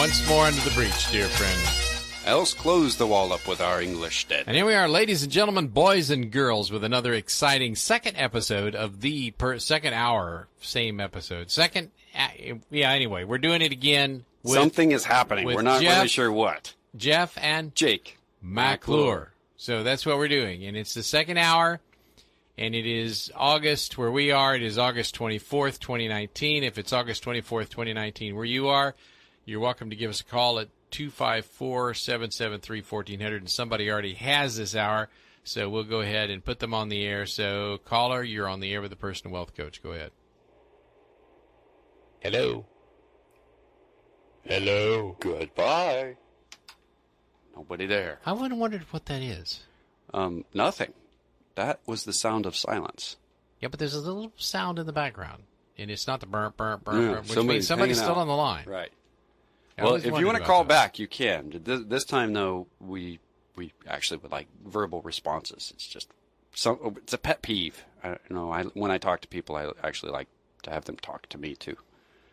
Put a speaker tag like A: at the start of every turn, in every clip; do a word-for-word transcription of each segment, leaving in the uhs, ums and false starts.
A: once more under the breach, dear friend.
B: Else close the wall up with our English dead.
A: And here we are, ladies and gentlemen, boys and girls, with another exciting second episode of the per second hour, same episode. Second, yeah, anyway, we're doing it again. With,
B: Something is happening. We're not
A: Jeff,
B: really sure what.
A: Jeff and
B: Jake
A: McClure. So that's what we're doing. And it's the second hour, and it is August, where we are, it is August twenty-fourth, twenty nineteen. If it's August twenty-fourth, twenty nineteen, where you are, you're welcome to give us a call at two five four, seven seven three, one four zero zero, and somebody already has this hour, so we'll go ahead and put them on the air. So, caller, you're on the air with the Personal Wealth Coach. Go ahead.
B: Hello.
A: Hello.
B: Goodbye. Nobody there.
A: I would have wondered what that is.
B: Um, nothing. That was the sound of silence.
A: Yeah, but there's a little sound in the background, and it's not the burp, burp, burp,
B: Yeah,
A: burp, which
B: somebody's
A: means somebody's
B: hanging
A: still
B: out.
A: on the line.
B: Right.
A: I
B: Well,
A: always
B: if you
A: wondered
B: want to
A: about
B: call
A: that.
B: back, you can. This, this time, though, we we actually would like verbal responses. It's just some. It's a pet peeve. I you know. I when I talk to people, I actually like to have them talk to me too.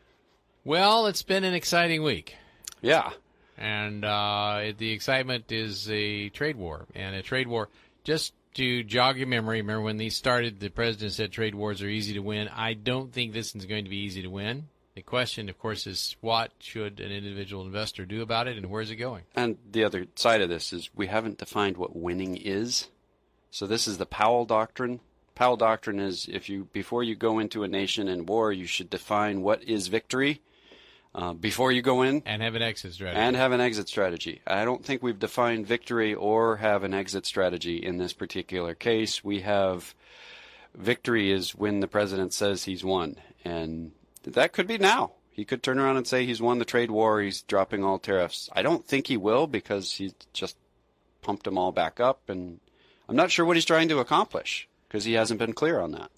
A: Well, it's been an exciting week.
B: Yeah.
A: And uh, the excitement is a trade war. And a trade war, just to jog your memory, remember when these started, the president said trade wars are easy to win. I don't think this is going to be easy to win. The question, of course, is what should an individual investor do about it, and where is it going?
B: And the other side of this is we haven't defined what winning is. So this is the Powell Doctrine. Powell Doctrine is if you before you go into a nation in war, you should define what is victory uh, before you go in.
A: And have an exit strategy.
B: And have an exit strategy. I don't think we've defined victory or have an exit strategy in this particular case. We have victory is when the president says he's won. And that could be now. He could turn around and say he's won the trade war, he's dropping all tariffs. I don't think he will because he's just pumped them all back up, and I'm not sure what he's trying to accomplish because he hasn't been clear on that.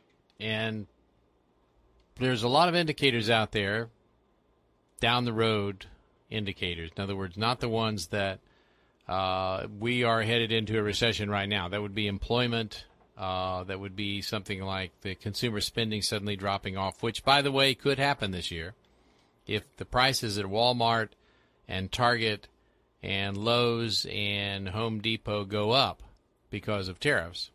A: And there's a lot of indicators out there, down the road indicators. In other words, not the ones that uh, we are headed into a recession right now. That would be employment. Uh, that would be something like the consumer spending suddenly dropping off, which, by the way, could happen this year. If the prices at Walmart and Target and Lowe's and Home Depot go up because of tariffs,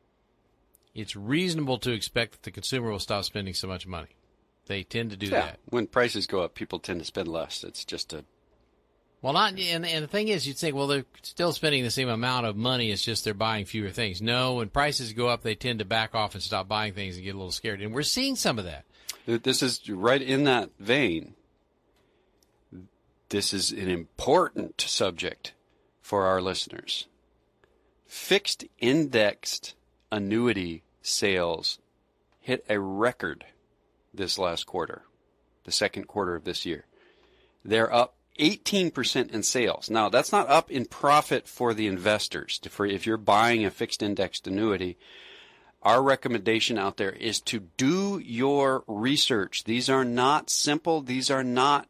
A: it's reasonable to expect that the consumer will stop spending so much money. They tend to do
B: yeah,
A: that.
B: When prices go up, people tend to spend less. It's just a...
A: Well, not, and, and the thing is, you'd think, well, they're still spending the same amount of money, it's just they're buying fewer things. No, when prices go up, they tend to back off and stop buying things and get a little scared. And we're seeing some of that.
B: This is right in that vein. This is an important subject for our listeners. Fixed indexed annuity sales hit a record this last quarter, the second quarter of this year. They're up eighteen percent in sales. Now, that's not up in profit for the investors. For if you're buying a fixed indexed annuity, our recommendation out there is to do your research. These are not simple. These are not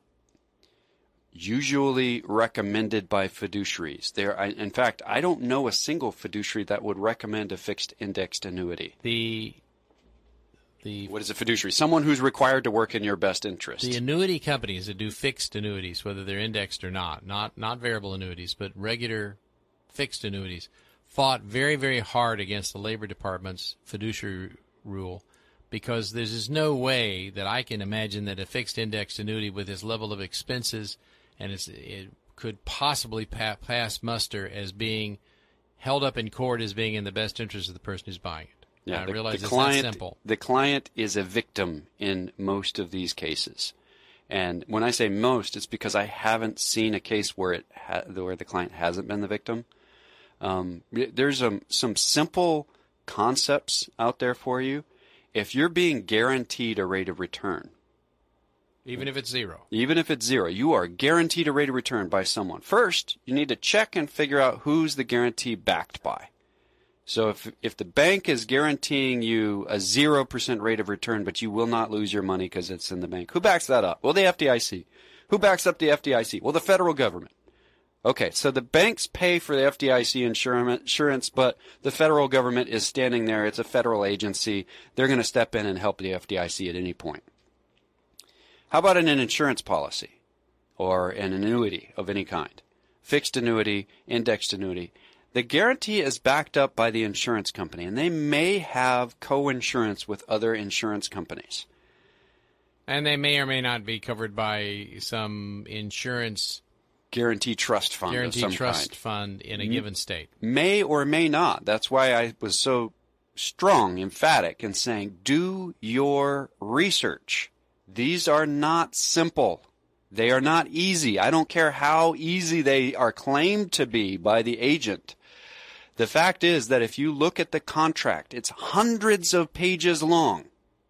B: usually recommended by fiduciaries. There, in fact, I don't know a single fiduciary that would recommend a fixed indexed annuity.
A: The The,
B: what is a fiduciary? Someone who's required to work in your best interest.
A: The annuity companies that do fixed annuities, whether they're indexed or not, not not variable annuities, but regular fixed annuities, fought very, very hard against the Labor Department's fiduciary rule because there's just no way that I can imagine that a fixed indexed annuity with this level of expenses and it's, it could possibly pa- pass muster as being held up in court as being in the best interest of the person who's buying it.
B: Yeah,
A: I
B: the,
A: realize
B: the
A: it's
B: client,
A: not simple.
B: The client is a victim in most of these cases. And when I say most, it's because I haven't seen a case where it ha- where the client hasn't been the victim. Um, there's um, some simple concepts out there for you. If you're being guaranteed a rate of return,
A: even if it's zero,
B: even if it's zero, you are guaranteed a rate of return by someone. First, you need to check and figure out who's the guarantee backed by. So if if the bank is guaranteeing you a zero percent rate of return, but you will not lose your money because it's in the bank, who backs that up? Well, the F D I C. Who backs up the F D I C? Well, the federal government. Okay, so the banks pay for the F D I C insurance, but the federal government is standing there. It's a federal agency. They're going to step in and help the F D I C at any point. How about in an insurance policy? or an annuity of any kind, fixed annuity, indexed annuity, the guarantee is backed up by the insurance company, and they may have co-insurance with other insurance companies.
A: And they may or may not be covered by some insurance
B: guarantee trust fund
A: guarantee
B: of some
A: trust
B: kind.
A: fund in a given state.
B: May or may not. That's why I was so strong, emphatic in saying, do your research. These are not simple. They are not easy. I don't care how easy they are claimed to be by the agent. The fact is that if you look at the contract, it's hundreds of pages long.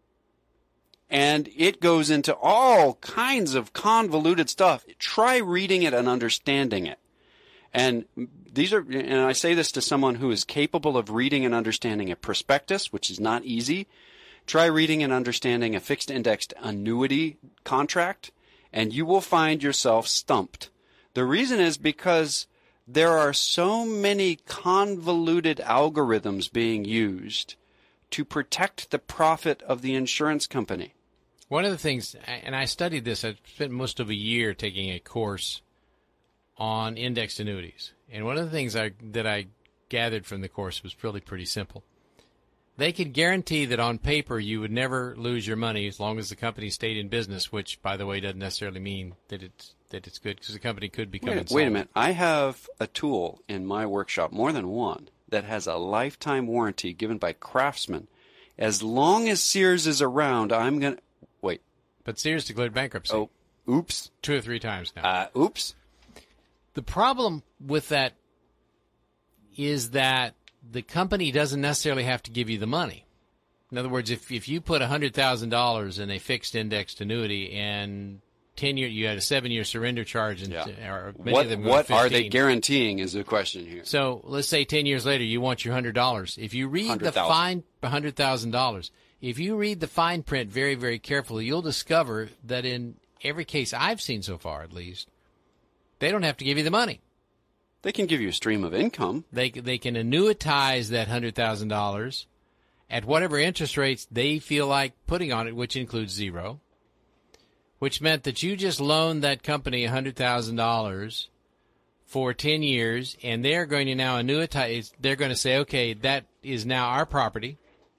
B: And it goes into all kinds of convoluted stuff. Try reading it and understanding it. And these are, and I say this to someone who is capable of reading and understanding a prospectus, which is not easy. Try reading and understanding a fixed indexed annuity contract, and you will find yourself stumped. The reason is because there are so many convoluted algorithms being used to protect the profit of the insurance company.
A: One of the things, and I studied this, I spent most of a year taking a course on indexed annuities. And one of the things I, that I gathered from the course was really pretty simple. They could guarantee that on paper you would never lose your money as long as the company stayed in business, which, by the way, doesn't necessarily mean that it's that it's good, because the company could become
B: wait,
A: insolvent.
B: Wait a minute. I have a tool in my workshop, more than one, that has a lifetime warranty given by Craftsman. As long as Sears is around, I'm going to... Wait.
A: But Sears declared bankruptcy.
B: Oh, oops.
A: Two or three times now.
B: Uh, oops.
A: The problem with that is that the company doesn't necessarily have to give you the money. In other words, if if you put one hundred thousand dollars in a fixed indexed annuity and ten year, you had a seven-year surrender charge, and
B: yeah.
A: or many
B: what
A: of them
B: what
A: fifteen.
B: Are they guaranteeing is the question here.
A: So let's say ten years later you want your one hundred dollars. If you read the fine one hundred thousand dollars, if you read the fine print very, very carefully, you'll discover that in every case I've seen so far, at least, they don't have to give you the money.
B: They can give you a stream of income.
A: They they can annuitize that one hundred thousand dollars at whatever interest rates they feel like putting on it, which includes zero, which meant that you just loaned that company one hundred thousand dollars for ten years, and they're going to now annuitize. They're going to say, okay, that is now our property,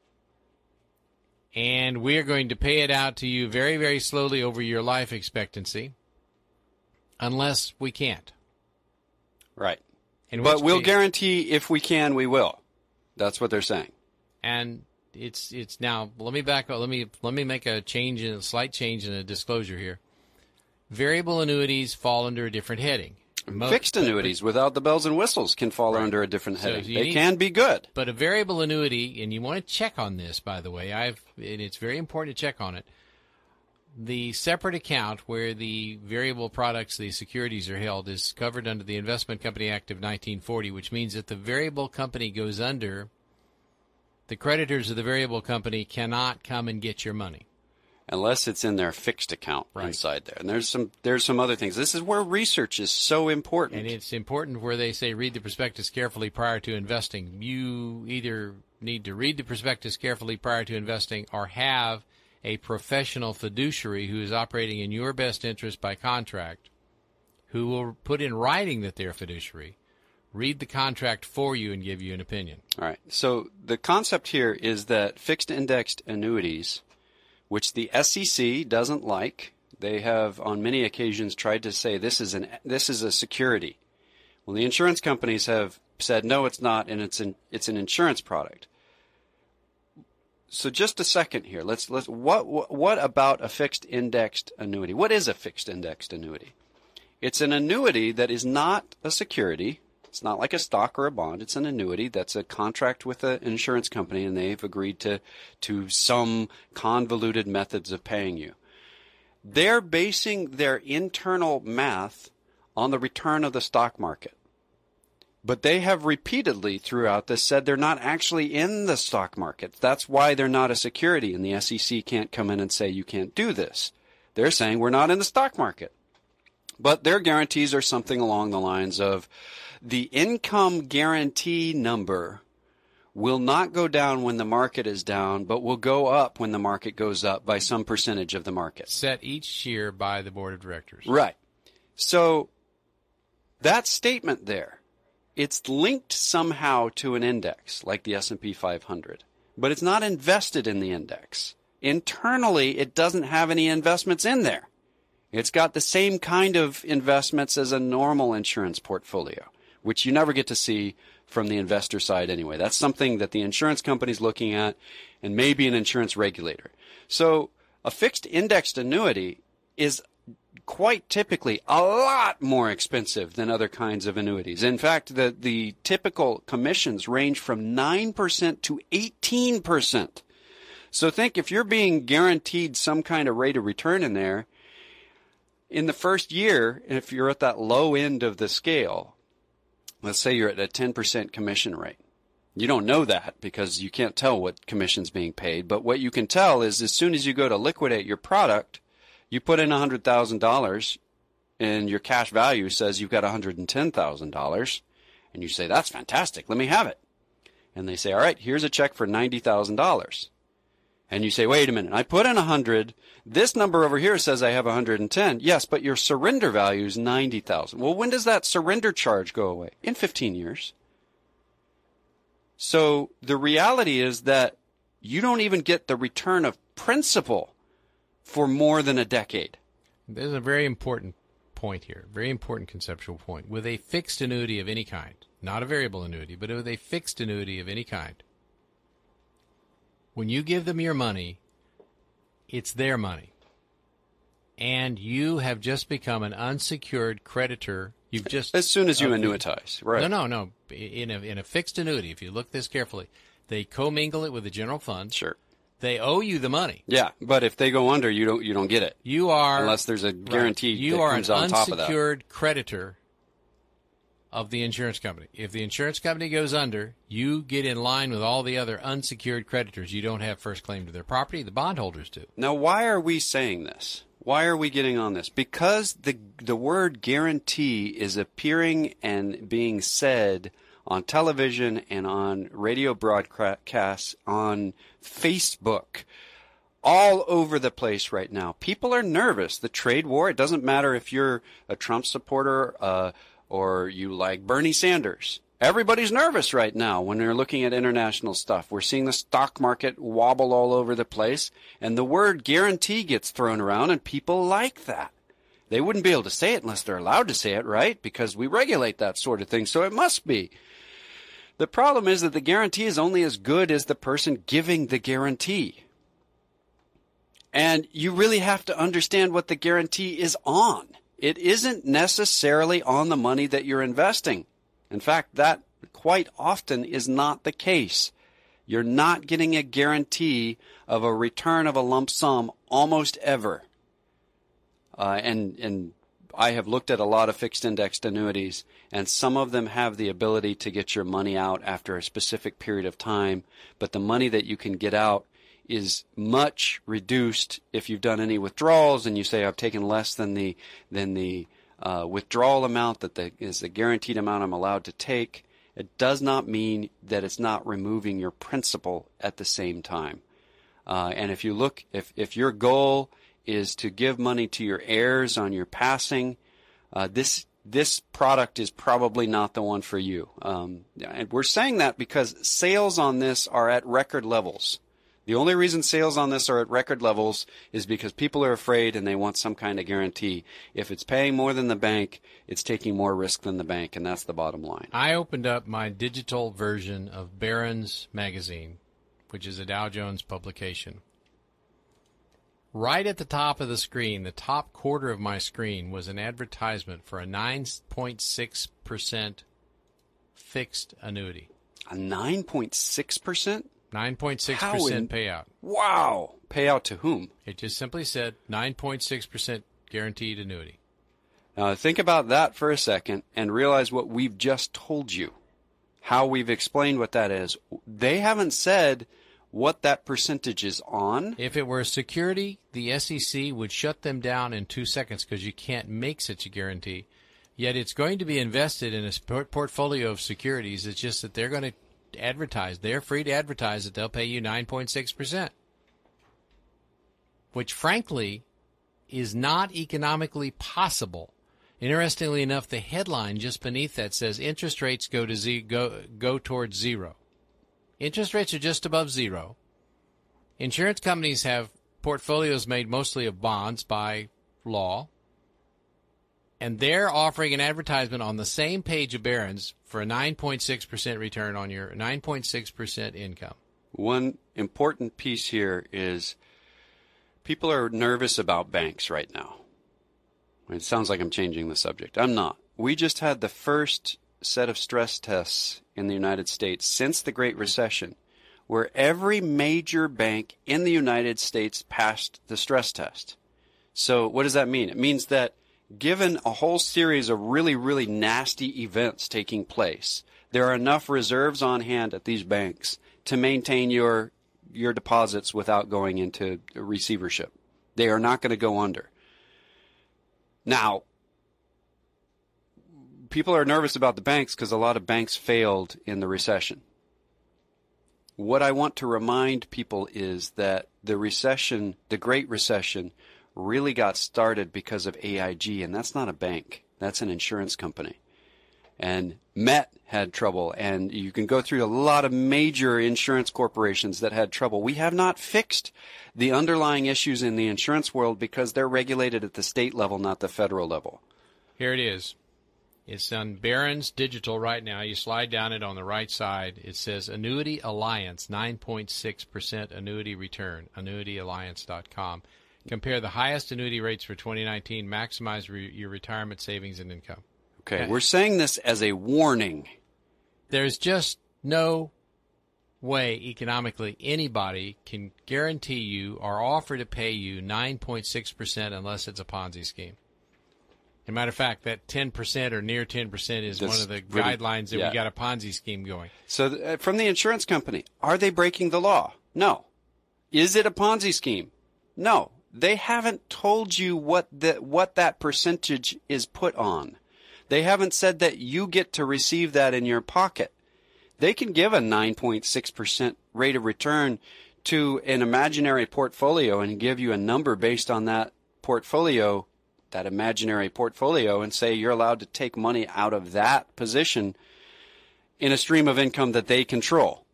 A: and we're going to pay it out to you very, very slowly over your life expectancy, unless we can't.
B: Right.
A: In
B: but we'll
A: case,
B: guarantee if we can, we will. That's what they're saying.
A: And it's it's now. Let me back up. Let me let me make a change in a slight change in a disclosure here. Variable annuities fall under a different heading. Most,
B: Fixed annuities
A: but,
B: without the bells and whistles can fall
A: right.
B: under a different
A: so
B: heading. They
A: need,
B: can be good.
A: But a variable annuity, and you want to check on this, by the way. I've and it's very important to check on it. The separate account where the variable products, the securities are held, is covered under the Investment Company Act of nineteen forty, which means that the variable company goes under, the creditors of the variable company cannot come and get your money.
B: Unless it's in their fixed account
A: right.
B: inside there. And there's some there's some other things. This is where research is so important.
A: And it's important where they say read the prospectus carefully prior to investing. You either need to read the prospectus carefully prior to investing or have a professional fiduciary who is operating in your best interest by contract, who will put in writing that they're a fiduciary, read the contract for you and give you an opinion.
B: All right. So the concept here is that fixed indexed annuities, which the S E C doesn't like, they have on many occasions tried to say this is an this is a security. Well, the insurance companies have said no, it's not, and it's an it's an insurance product. So just a second here. Let's let's what what, what about a fixed indexed annuity? What is a fixed indexed annuity? It's an annuity that is not a security. It's not like a stock or a bond. It's an annuity that's a contract with an insurance company, and they've agreed to to some convoluted methods of paying you. They're basing their internal math on the return of the stock market. But they have repeatedly throughout this said they're not actually in the stock market. That's why they're not a security, and the S E C can't come in and say you can't do this. They're saying we're not in the stock market. But their guarantees are something along the lines of the income guarantee number will not go down when the market is down, but will go up when the market goes up by some percentage of the market.
A: Set each year by the board of directors.
B: Right. So that statement there, it's linked somehow to an index like the S and P five hundred, but it's not invested in the index. Internally, it doesn't have any investments in there. It's got the same kind of investments as a normal insurance portfolio, which you never get to see from the investor side anyway. That's something that the insurance company's looking at and maybe an insurance regulator. So a fixed indexed annuity is quite typically a lot more expensive than other kinds of annuities. In fact, the, the typical commissions range from nine percent to eighteen percent. So think if you're being guaranteed some kind of rate of return in there, in the first year, if you're at that low end of the scale, let's say you're at a ten percent commission rate. You don't know that because you can't tell what commission's being paid. But what you can tell is as soon as you go to liquidate your product, you put in one hundred thousand dollars and your cash value says you've got one hundred ten thousand dollars. And you say, that's fantastic. Let me have it. And they say, all right, here's a check for ninety thousand dollars. And you say, wait a minute, I put in one hundred. This number over here says I have one hundred ten. Yes, but your surrender value is ninety thousand. Well, when does that surrender charge go away? In fifteen years. So the reality is that you don't even get the return of principal for more than a decade.
A: There's a very important point here, very important conceptual point. With a fixed annuity of any kind, not a variable annuity, but with a fixed annuity of any kind, when you give them your money, it's their money. And you have just become an unsecured creditor. You've just
B: As soon as you
A: uh,
B: annuitize, right?
A: No, no, no. In a, in a fixed annuity, if you look this carefully, they commingle it with the general fund.
B: Sure.
A: They owe you the money.
B: Yeah, but if they go under, you don't you don't get it.
A: You are
B: unless there's a guarantee
A: right. You
B: that
A: are
B: comes
A: an
B: on top of that.
A: unsecured creditor of the insurance company. If the insurance company goes under, you get in line with all the other unsecured creditors. You don't have first claim to their property. The bondholders do.
B: Now, why are we saying this? Why are we getting on this? Because the the word guarantee is appearing and being said on television and on radio broadcasts, on Facebook, all over the place right now. People are nervous. The trade war, it doesn't matter if you're a Trump supporter uh, or you like Bernie Sanders. Everybody's nervous right now when they're looking at international stuff. We're seeing the stock market wobble all over the place, and the word guarantee gets thrown around, and people like that. They wouldn't be able to say it unless they're allowed to say it, right? Because we regulate that sort of thing, so it must be. The problem is that the guarantee is only as good as the person giving the guarantee. And you really have to understand what the guarantee is on. It isn't necessarily on the money that you're investing. In fact, that quite often is not the case. You're not getting a guarantee of a return of a lump sum almost ever. Uh, and, and I have looked at a lot of fixed indexed annuities, and some of them have the ability to get your money out after a specific period of time, but the money that you can get out is much reduced if you've done any withdrawals and you say I've taken less than the than the uh, withdrawal amount that the, is the guaranteed amount I'm allowed to take. It does not mean that it's not removing your principal at the same time. Uh, and if you look, if if your goal is to give money to your heirs on your passing, uh, this this product is probably not the one for you. Um, and we're saying that because sales on this are at record levels. The only reason sales on this are at record levels is because people are afraid and they want some kind of guarantee. If it's paying more than the bank, it's taking more risk than the bank, and that's the bottom line.
A: I opened up my digital version of Barron's Magazine, which is a Dow Jones publication. Right at the top of the screen, the top quarter of my screen, was an advertisement for a nine point six percent fixed annuity.
B: A nine point six percent?
A: nine point six percent
B: in,
A: payout.
B: Wow. Payout to whom?
A: It just simply said nine point six percent guaranteed annuity.
B: Now think about that for a second and realize what we've just told you, how we've explained what that is. They haven't said what that percentage is on.
A: If it were a security, the S E C would shut them down in two seconds because you can't make such a guarantee. Yet it's going to be invested in a portfolio of securities. It's just that they're going to advertise. They're free to advertise that they'll pay you nine point six percent, which frankly is not economically possible. Interestingly enough, the headline just beneath that says interest rates go to z- go go towards zero. Interest rates are just above zero. Insurance companies have portfolios made mostly of bonds by law, and they're offering an advertisement on the same page of Barron's for a nine point six percent return on your nine point six percent income.
B: One important piece here is people are nervous about banks right now. It sounds like I'm changing the subject. I'm not. We just had the first set of stress tests in the United States since the Great Recession, where every major bank in the United States passed the stress test. So what does that mean? It means that given a whole series of really, really nasty events taking place, there are enough reserves on hand at these banks to maintain your your deposits without going into receivership. They are not going to go under. Now, people are nervous about the banks because a lot of banks failed in the recession. What I want to remind people is that the recession, the Great Recession, really got started because of A I G, and that's not a bank. That's an insurance company. And Met had trouble, and you can go through a lot of major insurance corporations that had trouble. We have not fixed the underlying issues in the insurance world because they're regulated at the state level, not the federal level.
A: Here it is. It's on Barron's Digital right now. You slide down it on the right side. It says Annuity Alliance, nine point six percent annuity return, annuity alliance dot com. Compare the highest annuity rates for twenty nineteen. Maximize re- your retirement savings and income.
B: Okay, we're saying this as a warning.
A: There's just no way economically anybody can guarantee you or offer to pay you nine point six percent unless it's a Ponzi scheme. As a matter of fact, that ten percent or near ten percent is
B: That's
A: one of the
B: really,
A: guidelines that
B: yeah.
A: we got a Ponzi scheme going.
B: So uh, from the insurance company, are they breaking the law? No. Is it a Ponzi scheme? No. They haven't told you what the, what that percentage is put on. They haven't said that you get to receive that in your pocket. They can give a nine point six percent rate of return to an imaginary portfolio and give you a number based on that portfolio, that imaginary portfolio, and say you're allowed to take money out of that position in a stream of income that they control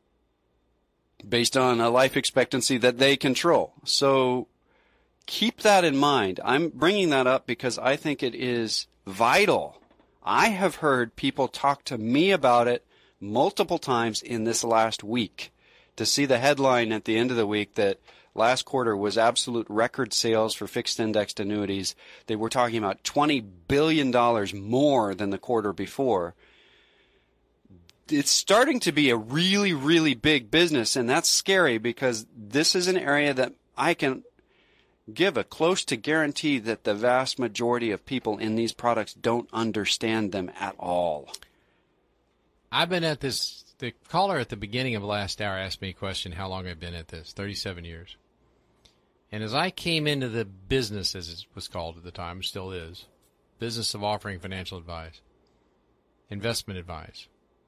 B: based on a life expectancy that they control. So keep that in mind. I'm bringing that up because I think it is vital. I have heard people talk to me about it multiple times in this last week. To see the headline at the end of the week that last quarter was absolute record sales for fixed indexed annuities. They were talking about twenty billion dollars more than the quarter before. It's starting to be a really, really big business, and that's scary because this is an area that I can give a close to guarantee that the vast majority of people in these products don't understand them at all.
A: I've been at this. The caller at the beginning of last hour asked me a question, how long I've been at this, thirty-seven years. And as I came into the business, as it was called at the time, still is, business of offering financial advice, investment advice,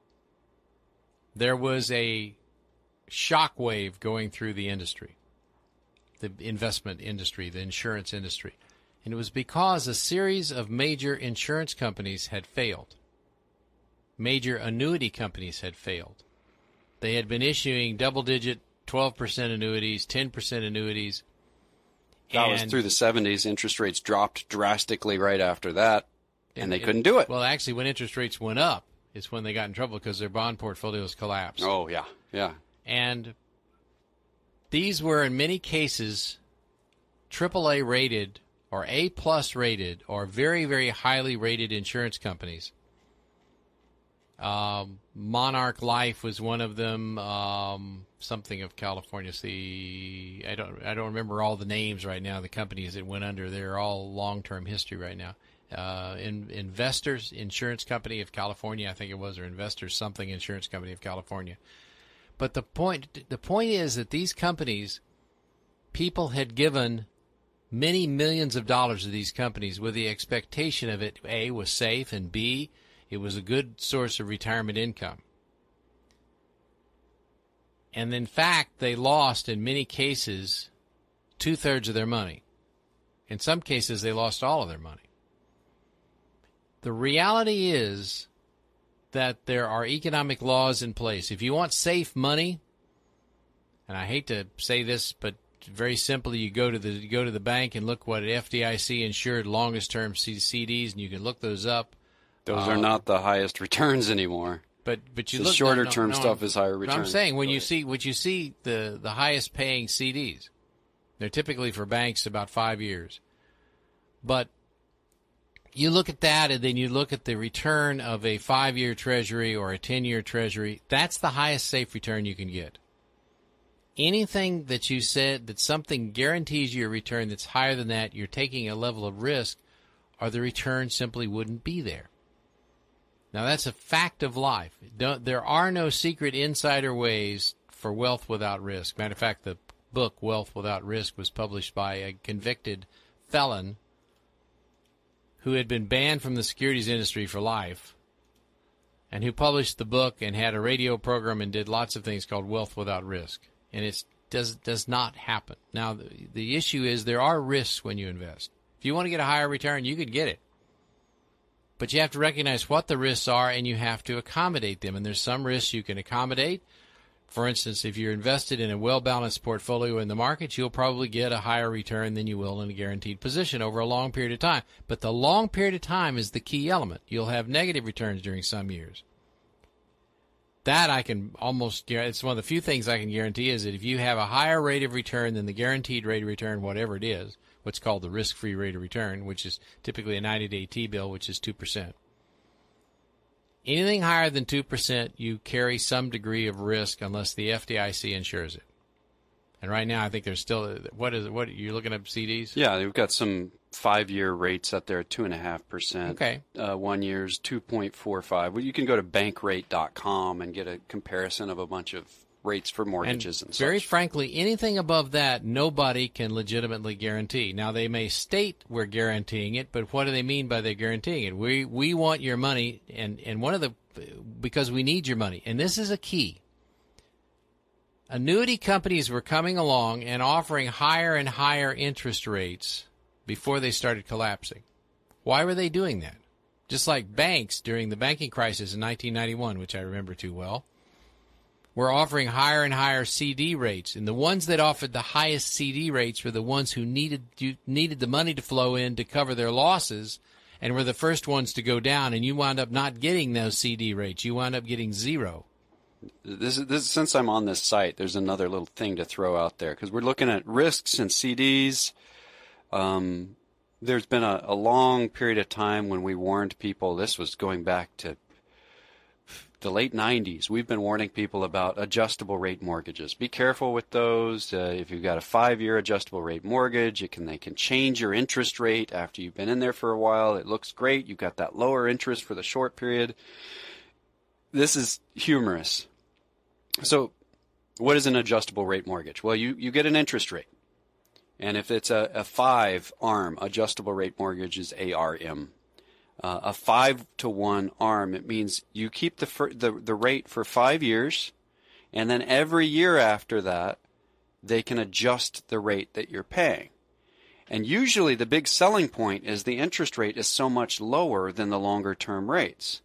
A: there was a shockwave going through the industry, the investment industry, the insurance industry. And it was because a series of major insurance companies had failed. Major annuity companies had failed. They had been issuing double-digit twelve percent annuities, ten percent annuities.
B: That was through the seventies. Interest rates dropped drastically right after that, and, and they couldn't do it.
A: Well, actually, when interest rates went up, it's when they got in trouble because their bond portfolios collapsed.
B: Oh, yeah, yeah.
A: And these were, in many cases, triple A rated or A-plus rated or very, very highly rated insurance companies. Um, Monarch Life was one of them. Um, something of California. See, I don't, I don't remember all the names right now. The companies that went under, they're all long-term history right now. Uh, in, Investors Insurance Company of California, I think it was, or Investors something Insurance Company of California. But the point, the point is that these companies, people had given many millions of dollars to these companies with the expectation of it, A, was safe, and B, it was a good source of retirement income. And in fact, they lost, in many cases, two-thirds of their money. In some cases, they lost all of their money. The reality is that there are economic laws in place. If you want safe money, and I hate to say this, but very simply, you go to the you go to the bank and look what F D I C insured longest term C Ds, and you can look those up.
B: Those
A: uh,
B: are not the highest returns anymore.
A: But but you
B: the
A: look
B: shorter
A: no, no,
B: term
A: no,
B: stuff is higher return.
A: I'm saying when you see what you see the the highest paying C Ds, they're typically for banks about five years. But you look at that, and then you look at the return of a five-year Treasury or a ten-year Treasury. That's the highest safe return you can get. Anything that you said that something guarantees you a return that's higher than that, you're taking a level of risk, or the return simply wouldn't be there. Now, that's a fact of life. Don't, there are no secret insider ways for wealth without risk. Matter of fact, the book Wealth Without Risk was published by a convicted felon who had been banned from the securities industry for life, and who published the book and had a radio program and did lots of things called Wealth Without Risk. And it does does not happen. Now, the, the issue is there are risks when you invest. If you want to get a higher return, you could get it. But you have to recognize what the risks are, and you have to accommodate them. And there's some risks you can accommodate. For instance, if you're invested in a well-balanced portfolio in the market, you'll probably get a higher return than you will in a guaranteed position over a long period of time. But the long period of time is the key element. You'll have negative returns during some years. That I can almost guarantee. It's one of the few things I can guarantee is that if you have a higher rate of return than the guaranteed rate of return, whatever it is, what's called the risk-free rate of return, which is typically a ninety-day T-bill, which is two percent. Anything higher than two percent, you carry some degree of risk unless the F D I C insures it. And right now, I think there's still, what is it, what, you're looking at C Ds?
B: Yeah, we've got some five-year rates out there at two point five percent.
A: Okay.
B: Uh, one year's two point four five. Well, you can go to bankrate dot com and get a comparison of a bunch of rates for mortgages and,
A: and
B: such.
A: Very frankly, anything above that, nobody can legitimately guarantee. Now, they may state we're guaranteeing it, but what do they mean by they're guaranteeing it? We we want your money, and, and one of the, because we need your money. And this is a key. Annuity companies were coming along and offering higher and higher interest rates before they started collapsing. Why were they doing that? Just like banks during the banking crisis in nineteen ninety-one, which I remember too well, were offering higher and higher C D rates. And the ones that offered the highest C D rates were the ones who needed you, needed the money to flow in to cover their losses, and were the first ones to go down. And you wound up not getting those C D rates. You wound up getting zero.
B: This is, this, since I'm on this site, there's another little thing to throw out there, because we're looking at risks and C Ds. Um, there's been a, a long period of time when we warned people. This was going back to the late nineties. We've been warning people about adjustable rate mortgages. Be careful with those. Uh, if you've got a five-year adjustable rate mortgage, it can they can change your interest rate after you've been in there for a while. It looks great. You've got that lower interest for the short period. This is humorous. So what is an adjustable rate mortgage? Well, you, you get an interest rate. And if it's a, a five-arm adjustable rate mortgage is A R M. Uh, a five to one arm, it means you keep the, fir- the the rate for five years, and then every year after that, they can adjust the rate that you're paying. And usually the big selling point is the interest rate is so much lower than the longer-term rates.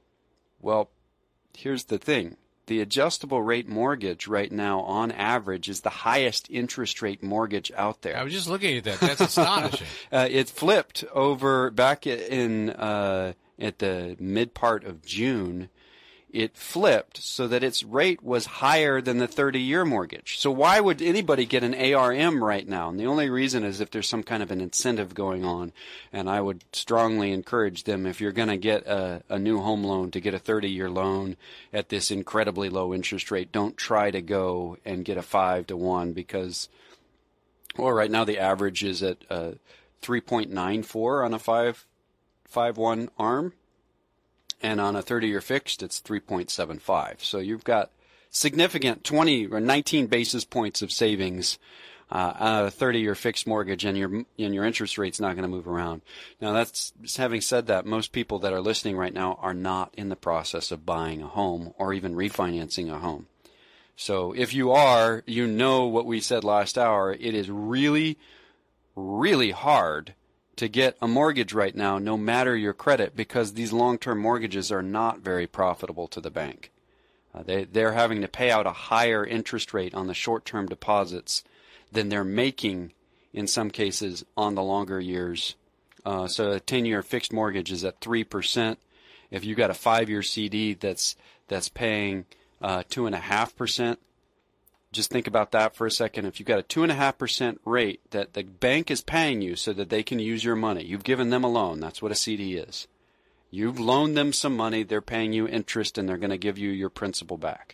B: Well, here's the thing. The adjustable rate mortgage right now, on average, is the highest interest rate mortgage out there.
A: I was just looking at that. That's astonishing.
B: uh, it flipped over back in uh, at the mid part of June. It flipped so that its rate was higher than the thirty-year mortgage. So why would anybody get an A R M right now? And the only reason is if there's some kind of an incentive going on. And I would strongly encourage them, if you're going to get a, a new home loan, to get a thirty-year loan at this incredibly low interest rate. Don't try to go and get a five to one because, well, right now the average is at uh, three point nine four on a five five one arm. And on a thirty-year fixed, it's three point seven five. So you've got significant twenty or nineteen basis points of savings uh, on a thirty-year fixed mortgage, and your and your interest rate's not going to move around. Now, that's having said that, most people that are listening right now are not in the process of buying a home or even refinancing a home. So if you are, you know what we said last hour. It is really, really hard to get a mortgage right now, no matter your credit, because these long-term mortgages are not very profitable to the bank. Uh, they, they're having to pay out a higher interest rate on the short-term deposits than they're making in some cases on the longer years. Uh, so a ten-year fixed mortgage is at three percent. If you've got a five-year C D that's that's paying uh, two point five percent, just think about that for a second. If you've got a two point five percent rate that the bank is paying you so that they can use your money, you've given them a loan. That's what a C D is. You've loaned them some money, they're paying you interest, and they're going to give you your principal back.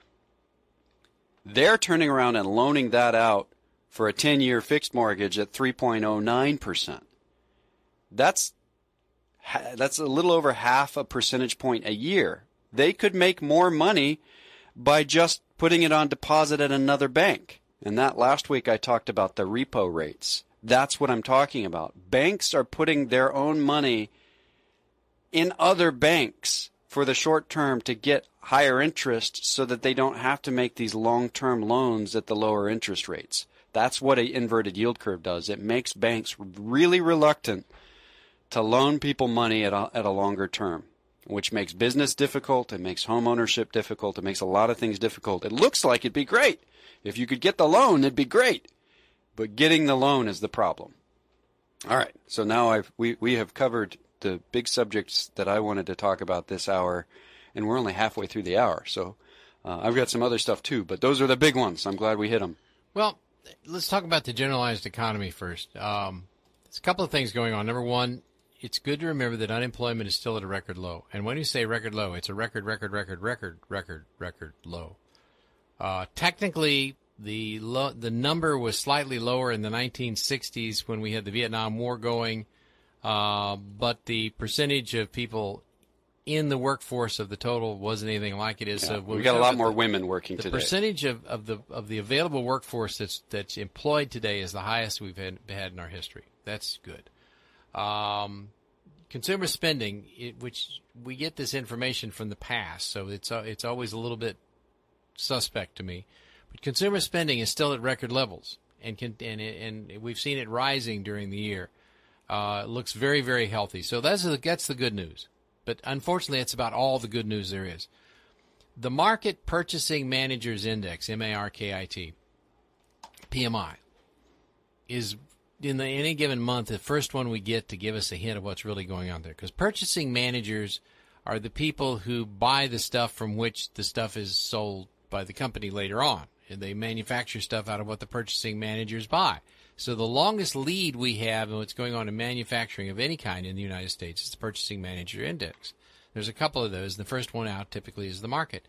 B: They're turning around and loaning that out for a ten-year fixed mortgage at three point zero nine percent. That's that's a little over half a percentage point a year. They could make more money by just putting it on deposit at another bank. And that last week I talked about the repo rates. That's what I'm talking about. Banks are putting their own money in other banks for the short term to get higher interest so that they don't have to make these long-term loans at the lower interest rates. That's what an inverted yield curve does. It makes banks really reluctant to loan people money at a, at a longer term, which makes business difficult. It makes home ownership difficult. It makes a lot of things difficult. It looks like it'd be great. If you could get the loan, it'd be great. But getting the loan is the problem. All right. So now I've, we, we have covered the big subjects that I wanted to talk about this hour, and we're only halfway through the hour. So uh, I've got some other stuff too, but those are the big ones. I'm glad we hit them.
A: Well, let's talk about the generalized economy first. Um, there's a couple of things going on. Number one, it's good to remember that unemployment is still at a record low. And when you say record low, it's a record, record, record, record, record, record low. Uh, technically, the lo- the number was slightly lower in the nineteen sixties when we had the Vietnam War going, uh, but the percentage of people in the workforce of the total wasn't anything like it is.
B: Yeah,
A: so
B: we got a lot more
A: the,
B: women working
A: the
B: today.
A: The percentage of, of the of the available workforce that's that's employed today is the highest we've had, had in our history. That's good. Um, consumer spending, it, which we get this information from the past, so it's uh, it's always a little bit suspect to me. But consumer spending is still at record levels, and can, and and we've seen it rising during the year. Uh, it looks very, very healthy. So that's the, that's the good news. But unfortunately, it's about all the good news there is. The Market Purchasing Managers Index, M A R K I T, P M I, is in the, any given month the first one we get to give us a hint of what's really going on there. Because purchasing managers are the people who buy the stuff from which the stuff is sold by the company later on. And they manufacture stuff out of what the purchasing managers buy. So the longest lead we have in what's going on in manufacturing of any kind in the United States is the Purchasing Manager Index. There's a couple of those. The first one out typically is the market.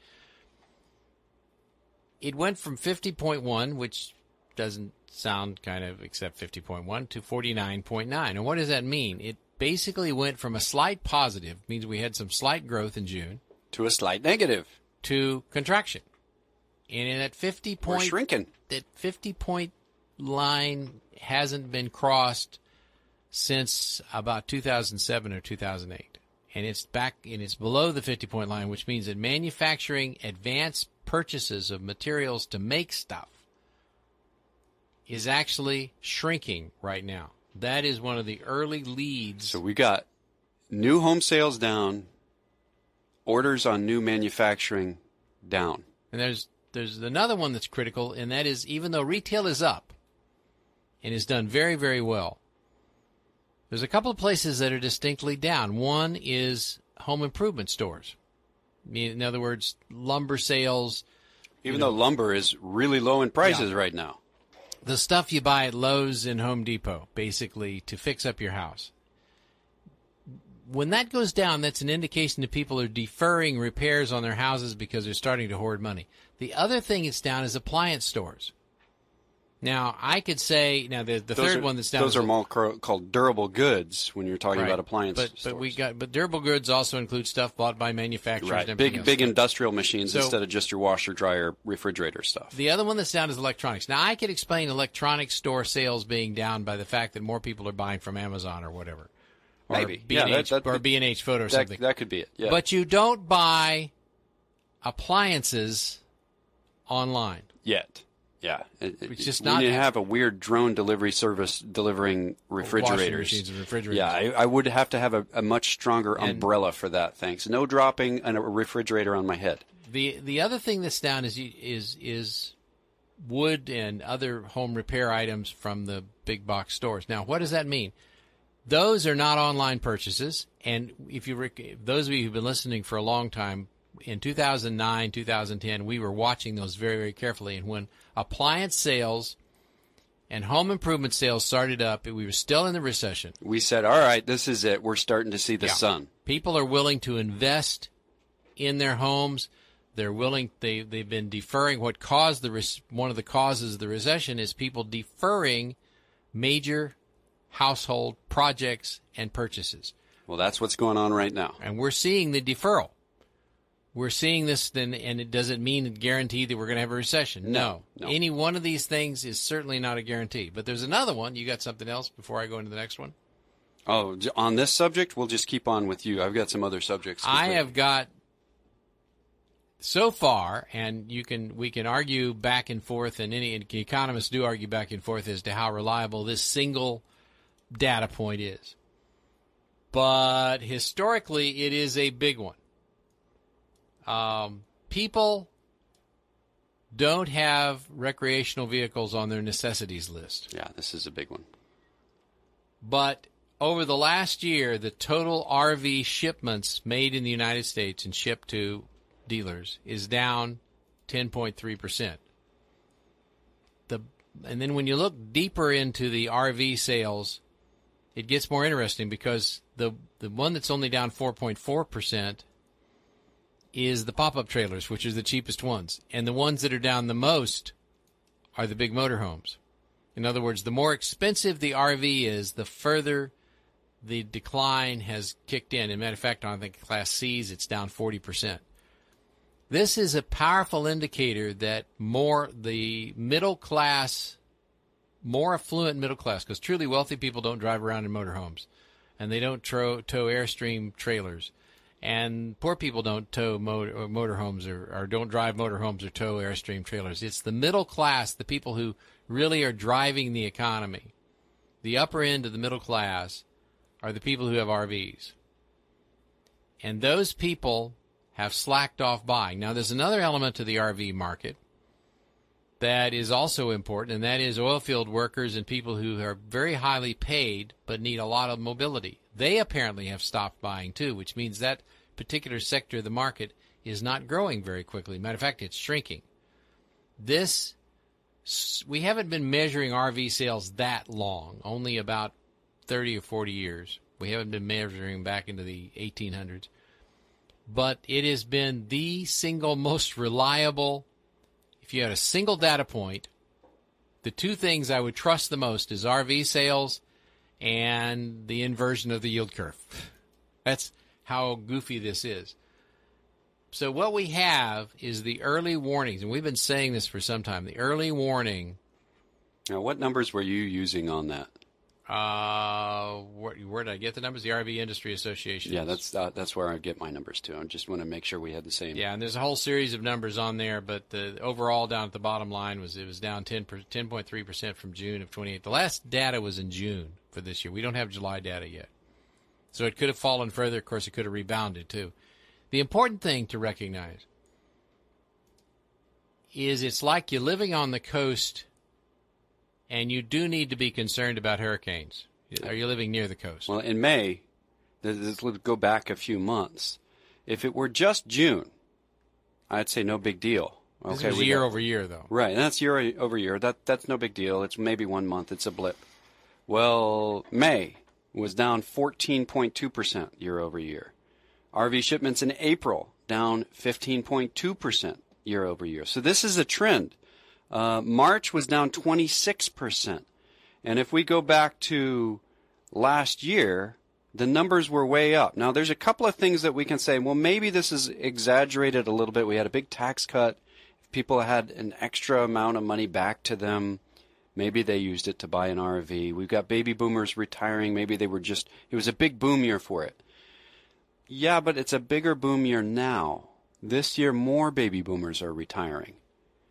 A: It went from fifty point one, which doesn't sound kind of except fifty point one, to forty-nine point nine. And what does that mean? It basically went from a slight positive, means we had some slight growth in June,
B: to a slight negative,
A: to contraction. And in that fifty point,
B: we're shrinking.
A: That fifty point line hasn't been crossed since about two thousand seven or two thousand eight. And it's back and it's below the fifty point line, which means that manufacturing advanced purchases of materials to make stuff is actually shrinking right now. That is one of the early leads.
B: So we got new home sales down, orders on new manufacturing down.
A: And there's there's another one that's critical, and that is even though retail is up and is done very, very well, there's a couple of places that are distinctly down. One is home improvement stores. I mean, in other words, lumber sales.
B: Even
A: know,
B: though lumber is really low in prices
A: yeah.
B: right now.
A: The stuff you buy at Lowe's and Home Depot, basically, to fix up your house. When that goes down, that's an indication that people are deferring repairs on their houses because they're starting to hoard money. The other thing that's down is appliance stores. Now, I could say, now the, the third
B: are,
A: one that's down
B: those
A: is
B: are more called durable goods when you're talking
A: right.
B: about appliance
A: but,
B: stores.
A: But we got, but durable goods also include stuff bought by manufacturers.
B: Right.
A: And
B: Big,
A: else.
B: big industrial machines
A: so,
B: instead of just your washer, dryer, refrigerator stuff.
A: The other one that's down is electronics. Now, I could explain electronics store sales being down by the fact that more people are buying from Amazon or whatever. Or
B: Maybe.
A: B and H,
B: yeah, that, that,
A: or B and H Photo or
B: that,
A: something.
B: That could be it, yeah.
A: But you don't buy appliances online.
B: Yet. Yeah, it,
A: It's just
B: when
A: not
B: you have a weird drone delivery service delivering refrigerators.
A: Washing machines and refrigerators.
B: Yeah, I, I would have to have a, a much stronger
A: And-
B: umbrella for that. Thanks. No dropping a refrigerator on my head.
A: The the other thing that's down is you- is is wood and other home repair items from the big box stores. Now, what does that mean? Those are not online purchases, and if you rec- those of you who've been listening for a long time, in two thousand nine, two thousand ten, we were watching those very, very carefully. And when appliance sales and home improvement sales started up, we were still in the recession.
B: We said, all right, this is it. We're starting to see the
A: Yeah.
B: sun.
A: People are willing to invest in their homes. They're willing. They they've been deferring. What caused the res- one of the causes of the recession is people deferring major household projects and purchases.
B: Well, that's what's going on right now.
A: And we're seeing the deferral. We're seeing this, then, and it doesn't mean guarantee that we're going to have a recession. No.
B: No, no.
A: Any one of these things is certainly not a guarantee. But there's another one. You got something else before I go into the next one?
B: Oh, j- on this subject, we'll just keep on with you. I've got some other subjects.
A: I have got so far, and you can we can argue back and forth, and any and economists do argue back and forth as to how reliable this single data point is. But historically, it is a big one. Um, people don't have recreational vehicles on their necessities list.
B: Yeah, this is a big one.
A: But over the last year, the total R V shipments made in the United States and shipped to dealers is down ten point three percent. The and then when you look deeper into the R V sales, it gets more interesting because the the one that's only down four point four percent is the pop-up trailers, which are the cheapest ones. And the ones that are down the most are the big motorhomes. In other words, the more expensive the R V is, the further the decline has kicked in. As a matter of fact, on I think Class C's, it's down forty percent. This is a powerful indicator that more the middle class, more affluent middle class, because truly wealthy people don't drive around in motorhomes, and they don't tro- tow Airstream trailers. And poor people don't tow motor, motorhomes or, or don't drive motorhomes or tow Airstream trailers. It's the middle class, the people who really are driving the economy. The upper end of the middle class are the people who have R Vs. And those people have slacked off buying. Now, there's another element to the R V market that is also important, and that is oil field workers and people who are very highly paid but need a lot of mobility. They apparently have stopped buying too, which means that particular sector of the market is not growing very quickly. Matter of fact, it's shrinking. This, we haven't been measuring R V sales that long, only about thirty or forty years. We haven't been measuring back into the eighteen hundreds. But it has been the single most reliable. If you had a single data point, the two things I would trust the most is R V sales and the inversion of the yield curve. That's how goofy this is. So what we have is the early warnings, and we've been saying this for some time, the early warning.
B: Now, what numbers were you using on that?
A: Uh, where, where did I get the numbers? The R V Industry Association.
B: Yeah, that's uh, that's where I get my numbers too. I just want to make sure we had the same.
A: Yeah, and there's a whole series of numbers on there, but the overall down at the bottom line was it was down ten point three percent from June of twenty-eight. The last data was in June for this year. We don't have July data yet. So it could have fallen further. Of course, it could have rebounded too. The important thing to recognize is it's like you're living on the coast and you do need to be concerned about hurricanes. Are you living near the coast?
B: Well, in May, let's go back a few months. If it were just June, I'd say no big deal.
A: This
B: Okay,
A: was
B: we
A: year
B: got-
A: over year, though.
B: Right, and that's year over year. That that's no big deal. It's maybe one month. It's a blip. Well, May was down fourteen point two percent year over year. R V shipments in April down fifteen point two percent year over year. So this is a trend. Uh, March was down twenty-six percent. And if we go back to last year, the numbers were way up. Now, there's a couple of things that we can say, well, maybe this is exaggerated a little bit. We had a big tax cut. If people had an extra amount of money back to them, maybe they used it to buy an R V. We've got baby boomers retiring. Maybe they were just, it was a big boom year for it. Yeah, but it's a bigger boom year now. This year, more baby boomers are retiring.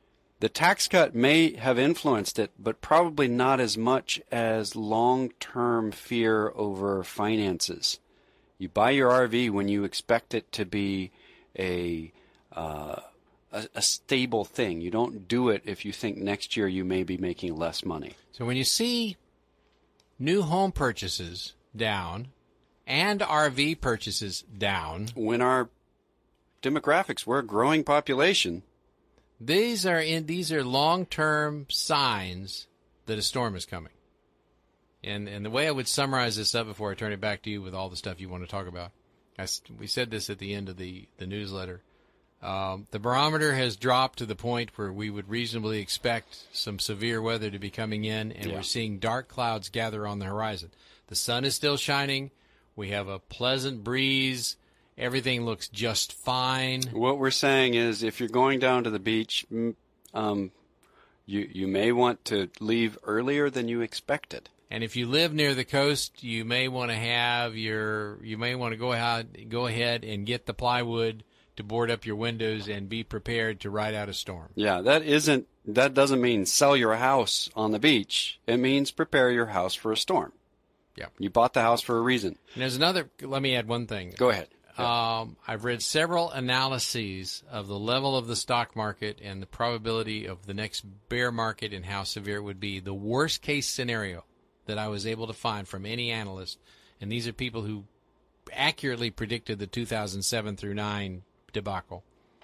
B: The tax cut may have influenced it, but probably not as much as long-term fear over finances. You buy your R V when you expect it to be a, uh, a a stable thing. You don't do it if you think next year you may be making less money.
A: So when you see new home purchases down and R V purchases down,
B: when our demographics, we're a growing population.
A: These are in these are long-term signs that a storm is coming. And and the way I would summarize this up before I turn it back to you with all the stuff you want to talk about, I, we said this at the end of the, the newsletter. Um, the barometer has dropped to the point where we would reasonably expect some severe weather to be coming in, and
B: yeah.
A: we're seeing dark clouds gather on the horizon. The sun is still shining. We have a pleasant breeze. Everything looks just fine.
B: What we're saying is if you're going down to the beach, um, you you may want to leave earlier than you expected.
A: And if you live near the coast, you may want to have your you may want to go ahead go ahead and get the plywood to board up your windows and be prepared to ride out a storm.
B: Yeah, that isn't that doesn't mean sell your house on the beach. It means prepare your house for a storm.
A: Yeah.
B: You bought the house for a reason.
A: And there's another let me add one thing.
B: Go ahead.
A: Um, I've read several analyses of the level of the stock market and the probability of the next bear market and how severe it would be. The worst case scenario that I was able to find from any analyst, and these are people who accurately predicted the two thousand seven through nine debacle,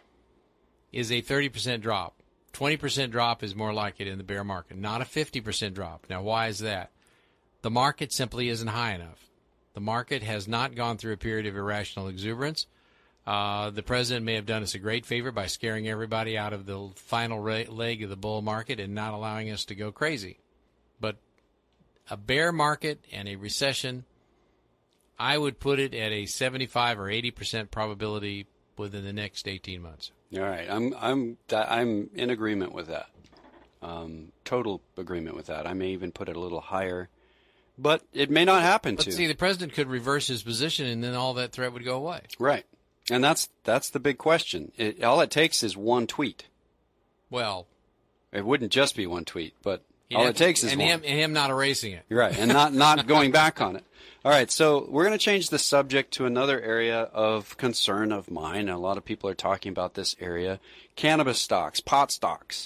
A: is a thirty percent drop. twenty percent drop is more like it in the bear market, not a fifty percent drop. Now, why is that? The market simply isn't high enough. The market has not gone through a period of irrational exuberance. Uh, the president may have done us a great favor by scaring everybody out of the final re- leg of the bull market and not allowing us to go crazy. But a bear market and a recession, I would put it at a seventy-five or eighty percent probability within the next eighteen months.
B: All right, I'm I'm I'm in agreement with that. Um, total agreement with that. I may even put it a little higher. But it may not happen
A: but
B: to.
A: See, the president could reverse his position, and then all that threat would go away.
B: Right, and that's that's the big question. It, all it takes is one tweet.
A: Well,
B: it wouldn't just be one tweet, but all it takes is
A: and
B: one.
A: Him, and him not erasing it.
B: Right, and not not going back on it. All right, so we're going to change the subject to another area of concern of mine. A lot of people are talking about this area: cannabis stocks, pot stocks.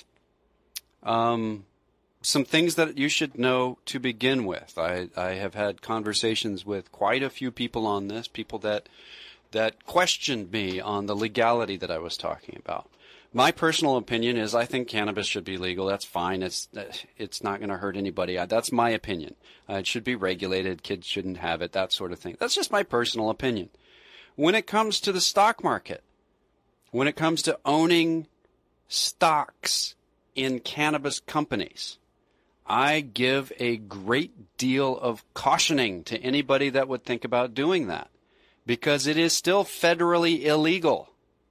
B: Um. Some things that you should know to begin with. I, I have had conversations with quite a few people on this, people that that questioned me on the legality that I was talking about. My personal opinion is I think cannabis should be legal. That's fine. It's it's not going to hurt anybody. That's my opinion. Uh, it should be regulated. Kids shouldn't have it, that sort of thing. That's just my personal opinion. When it comes to the stock market, when it comes to owning stocks in cannabis companies, I give a great deal of cautioning to anybody that would think about doing that, because it is still federally illegal.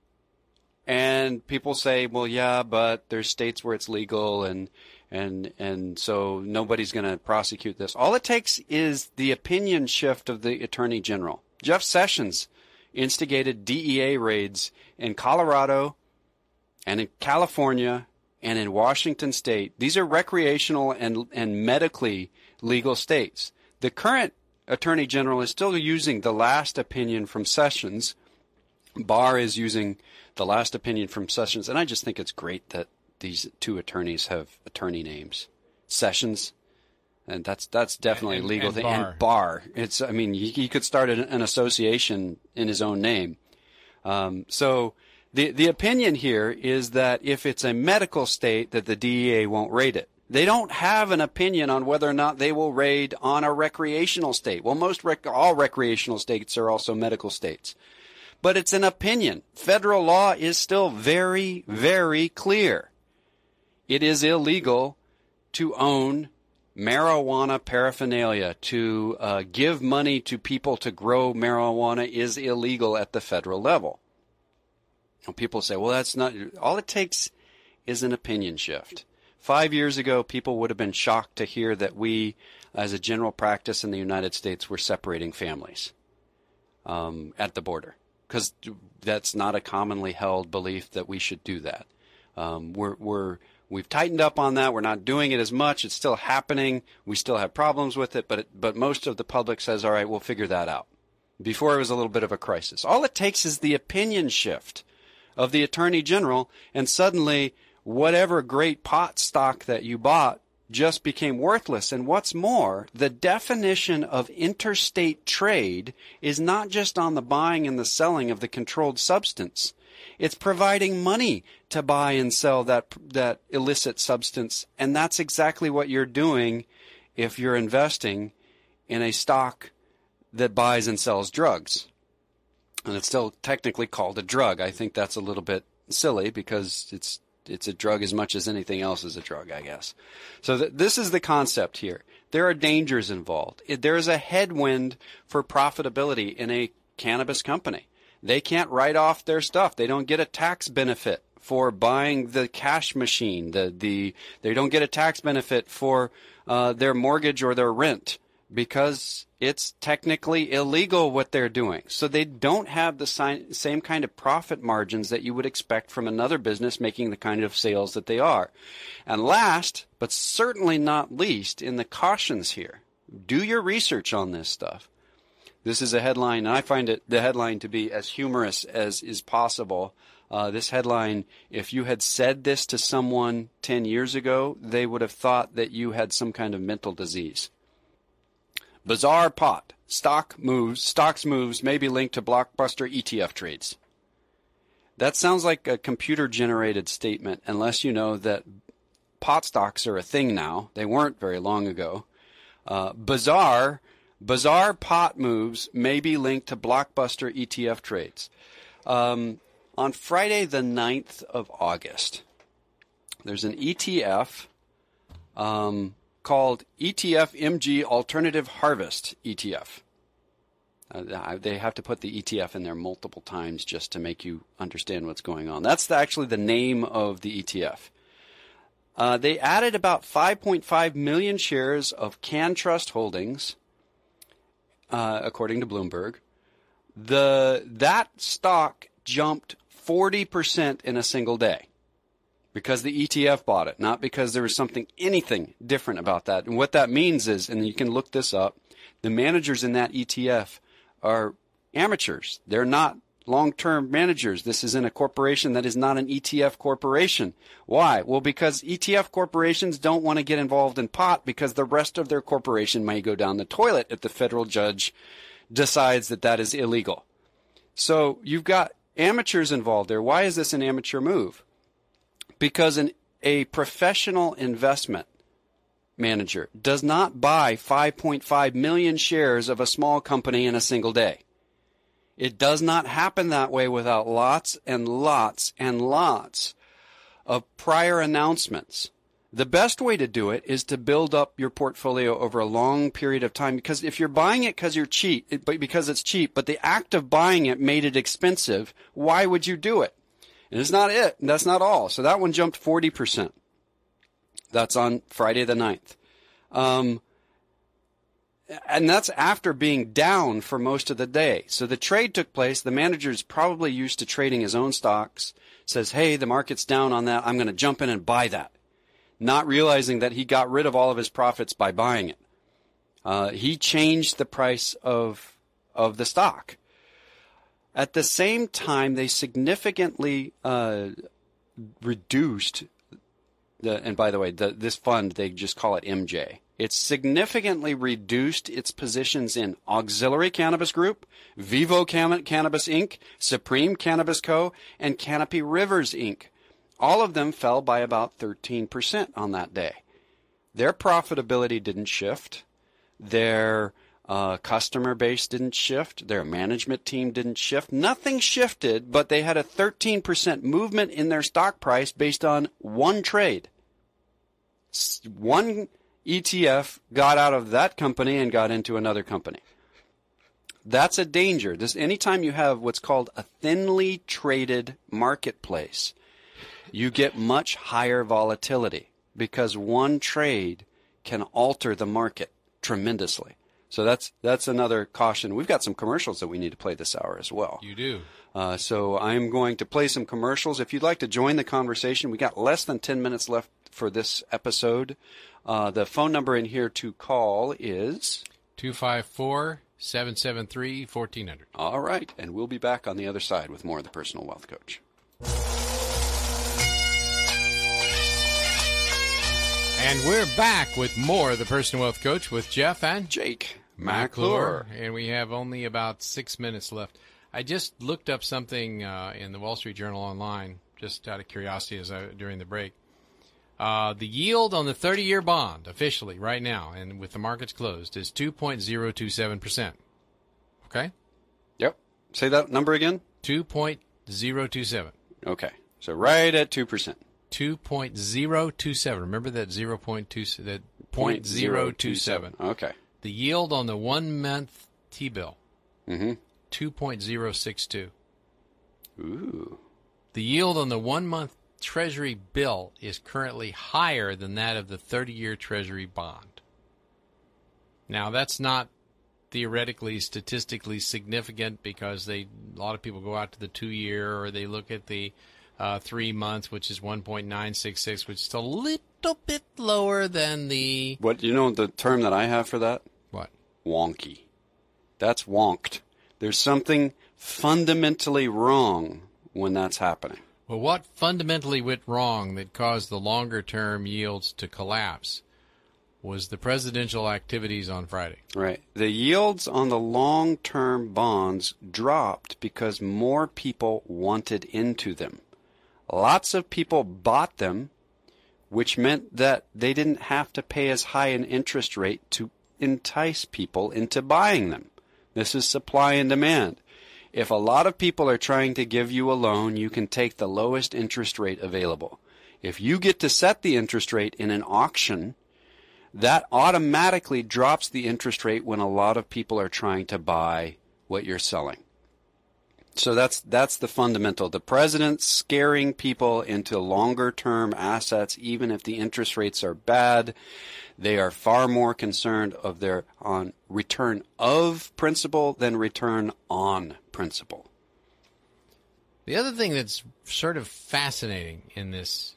B: And people say, well, yeah, but there's states where it's legal, and and and so nobody's going to prosecute this. All it takes is the opinion shift of the Attorney General. Jeff Sessions instigated D E A raids in Colorado and in California and in Washington State. These are recreational and and medically legal states. The current Attorney General is still using the last opinion from Sessions. Barr is using the last opinion from Sessions, and I just think it's great that these two attorneys have attorney names. Sessions, and that's that's definitely
A: and,
B: a legal
A: and
B: thing.
A: Barr.
B: And Barr, it's I mean he, he could start an, an association in his own name. Um, so. The the opinion here is that if it's a medical state, that the D E A won't raid it. They don't have an opinion on whether or not they will raid on a recreational state. Well, most rec- all recreational states are also medical states. But it's an opinion. Federal law is still very, very clear. It is illegal to own marijuana paraphernalia. To uh, give money to people to grow marijuana is illegal at the federal level. People say, well, that's not, all it takes is an opinion shift. Five years ago, people would have been shocked to hear that we, as a general practice in the United States, were separating families um, at the border, because that's not a commonly held belief that we should do that. Um, we're, we're, We've tightened up on that. We're not doing it as much. It's still happening. We still have problems with it, but it, but most of the public says, all right, we'll figure that out. Before it was a little bit of a crisis. All it takes is the opinion shift of the Attorney General, and suddenly whatever great pot stock that you bought just became worthless. And what's more, the definition of interstate trade is not just on the buying and the selling of the controlled substance. It's providing money to buy and sell that that illicit substance, and that's exactly what you're doing if you're investing in a stock that buys and sells drugs. And it's still technically called a drug. I think that's a little bit silly because it's it's a drug as much as anything else is a drug, I guess. So th- this is the concept here. There are dangers involved. It, there is a headwind for profitability in a cannabis company. They can't write off their stuff. They don't get a tax benefit for buying the cash machine. The the they don't get a tax benefit for uh, their mortgage or their rent because it's technically illegal what they're doing. So they don't have the si- same kind of profit margins that you would expect from another business making the kind of sales that they are. And last, but certainly not least, in the cautions here, do your research on this stuff. This is a headline, and I find it the headline to be as humorous as is possible. Uh, this headline, if you had said this to someone ten years ago, they would have thought that you had some kind of mental disease. Bizarre pot. Stock moves, stocks moves may be linked to blockbuster E T F trades. That sounds like a computer-generated statement, unless you know that pot stocks are a thing now. They weren't very long ago. Uh, bizarre... Bizarre pot moves may be linked to blockbuster E T F trades. Um, on Friday the ninth of August, there's an E T F um, called E T F M G Alternative Harvest E T F. Uh, they have to put the E T F in there multiple times just to make you understand what's going on. That's the, actually the name of the E T F. Uh, they added about five point five million shares of CanTrust Holdings, Uh, according to Bloomberg. The that stock jumped forty percent in a single day because the E T F bought it, not because there was something, anything different about that. And what that means is, and you can look this up, the managers in that E T F are amateurs. They're not long-term managers. This is in a corporation that is not an E T F corporation. Why? Well, because E T F corporations don't want to get involved in pot because the rest of their corporation may go down the toilet if the federal judge decides that that is illegal. So you've got amateurs involved there. Why is this an amateur move? Because an, a professional investment manager does not buy five point five million shares of a small company in a single day. It does not happen that way without lots and lots and lots of prior announcements. The best way to do it is to build up your portfolio over a long period of time, because if you're buying it because you're cheap, it, because it's cheap, but the act of buying it made it expensive, why would you do it? And it's not it. That's not all. So that one jumped forty percent. That's on Friday the ninth. Um, And that's after being down for most of the day. So the trade took place. The manager's probably used to trading his own stocks. Says, hey, the market's down on that. I'm going to jump in and buy that. Not realizing that he got rid of all of his profits by buying it. Uh, he changed the price of of the stock. At the same time, they significantly uh, reduced, the, and by the way, the, this fund, they just call it M J. It significantly reduced its positions in Auxiliary Cannabis Group, Vivo Cam- Cannabis Incorporated, Supreme Cannabis Co., and Canopy Rivers Incorporated. All of them fell by about thirteen percent on that day. Their profitability didn't shift. Their uh, customer base didn't shift. Their management team didn't shift. Nothing shifted, but they had a thirteen percent movement in their stock price based on one trade. One E T F got out of that company and got into another company. That's a danger. This, anytime you have what's called a thinly traded marketplace, you get much higher volatility because one trade can alter the market tremendously. So that's that's another caution. We've got some commercials that we need to play this hour as well.
A: You do.
B: Uh, so I'm going to play some commercials. If you'd like to join the conversation, we got less than ten minutes left for this episode. Uh, the phone number in here to call is
A: two five four, seven seven three, one four zero zero.
B: All right, and we'll be back on the other side with more of the Personal Wealth Coach.
A: And we're back with more of the Personal Wealth Coach with Jeff and
B: Jake
A: McClure. And we have only about six minutes left. I just looked up something uh, in the Wall Street Journal online, just out of curiosity as I, during the break. Uh, the yield on the thirty-year bond, officially, right now, and with the markets closed, is two point zero two seven percent. Okay?
B: Yep. Say that number again.
A: two point zero two seven.
B: Okay. So right at two percent.
A: two point zero two seven. Remember that zero point two that zero point zero two seven.
B: Okay.
A: The yield on the one-month T-bill,
B: mm-hmm.
A: two point zero six two.
B: Ooh.
A: The yield on the one-month Treasury bill is currently higher than that of the thirty-year Treasury bond. Now, that's not theoretically, statistically significant because they a lot of people go out to the two-year or they look at the Uh, three months, which is one point nine six six, which is a little bit lower than the...
B: What, you know the term that I have for that?
A: What?
B: Wonky. That's wonked. There's something fundamentally wrong when that's happening.
A: Well, what fundamentally went wrong that caused the longer-term yields to collapse was the presidential activities on Friday.
B: Right. The yields on the long-term bonds dropped because more people wanted into them. Lots of people bought them, which meant that they didn't have to pay as high an interest rate to entice people into buying them. This is supply and demand. If a lot of people are trying to give you a loan, you can take the lowest interest rate available. If you get to set the interest rate in an auction, that automatically drops the interest rate when a lot of people are trying to buy what you're selling. So that's that's the fundamental. The president's scaring people into longer-term assets, even if the interest rates are bad. They are far more concerned of their on return of principal than return on principal.
A: The other thing that's sort of fascinating in this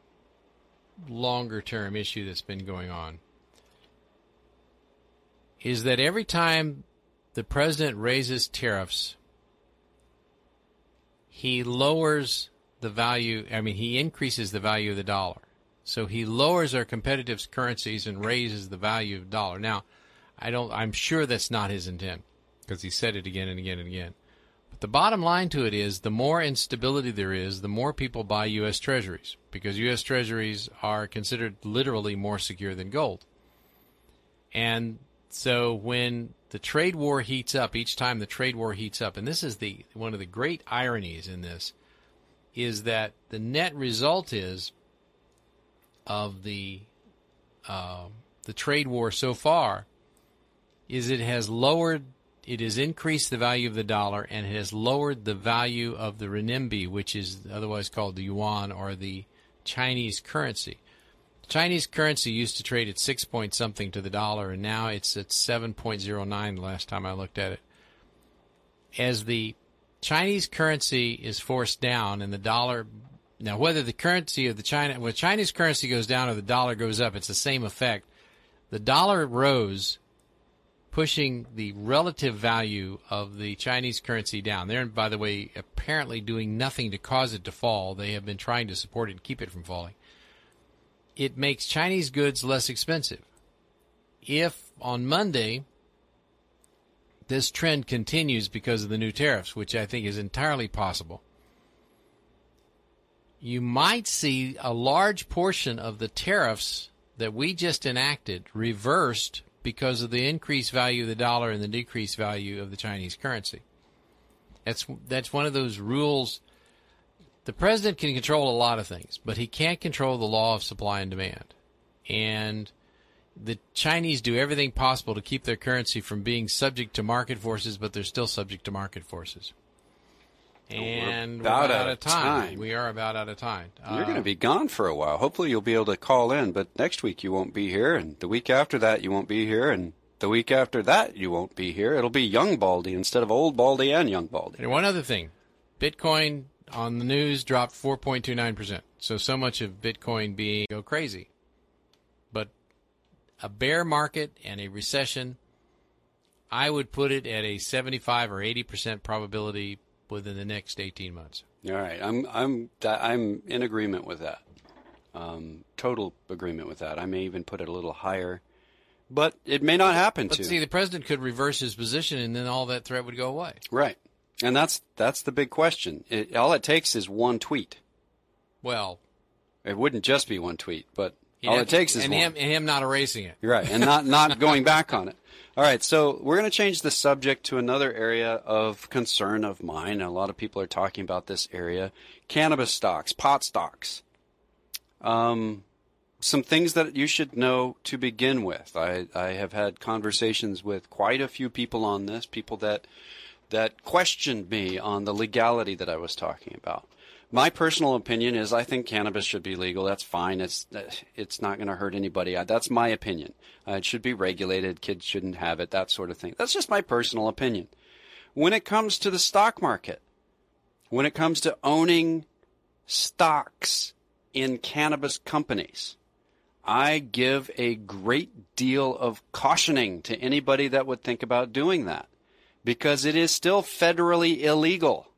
A: longer-term issue that's been going on is that every time the president raises tariffs, he lowers the value, I mean, he increases the value of the dollar. So he lowers our competitive currencies and raises the value of the dollar. Now, I don't, I'm sure that's not his intent because he said it again and again and again. But the bottom line to it is the more instability there is, the more people buy U S Treasuries because U S Treasuries are considered literally more secure than gold. And so when the trade war heats up, each time the trade war heats up, and this is the one of the great ironies in this, is that the net result is of the uh, the trade war so far is it has lowered, it has increased the value of the dollar, and it has lowered the value of the renminbi, which is otherwise called the yuan or the Chinese currency. Chinese currency used to trade at six point something to the dollar, and now it's at seven point zero nine the last time I looked at it. As the Chinese currency is forced down and the dollar, now whether the currency of the China, when Chinese currency goes down or the dollar goes up, it's the same effect. The dollar rose, pushing the relative value of the Chinese currency down. They're, by the way, apparently doing nothing to cause it to fall. They have been trying to support it and keep it from falling. It makes Chinese goods less expensive. If on Monday this trend continues because of the new tariffs, which I think is entirely possible, you might see a large portion of the tariffs that we just enacted reversed because of the increased value of the dollar and the decreased value of the Chinese currency. That's that's one of those rules. The president can control a lot of things, but he can't control the law of supply and demand. And the Chinese do everything possible to keep their currency from being subject to market forces, but they're still subject to market forces. And
B: we're about
A: we're
B: out
A: out
B: of
A: of time.
B: time.
A: We are about out of time.
B: You're
A: Uh,
B: going to be gone for a while. Hopefully you'll be able to call in, but next week you won't be here, and the week after that you won't be here, and the week after that you won't be here. It'll be young Baldy instead of old Baldy and young Baldy.
A: And one other thing. Bitcoin on the news dropped four point two nine percent. So, so much of Bitcoin being go crazy. But a bear market and a recession, I would put it at a seventy-five or eighty percent probability within the next eighteen months.
B: All right. I'm I'm I'm in agreement with that. Um, total agreement with that. I may even put it a little higher. But it may not happen
A: but
B: to.
A: See, the president could reverse his position, and then all that threat would go away.
B: Right. And that's that's the big question. It, all it takes is one tweet.
A: Well,
B: it wouldn't just be one tweet, but all it takes is
A: and
B: one.
A: Him, and him not erasing it.
B: You're right, and not, not going back on it. All right, so we're going to change the subject to another area of concern of mine. A lot of people are talking about this area. Cannabis stocks, pot stocks. Um... Some things that you should know to begin with. I, I have had conversations with quite a few people on this, people that that questioned me on the legality that I was talking about. My personal opinion is I think cannabis should be legal. That's fine. It's it's not going to hurt anybody. That's my opinion. Uh, it should be regulated. Kids shouldn't have it, that sort of thing. That's just my personal opinion. When it comes to the stock market, when it comes to owning stocks in cannabis companies, I give a great deal of cautioning to anybody that would think about doing that, because it is still federally illegal.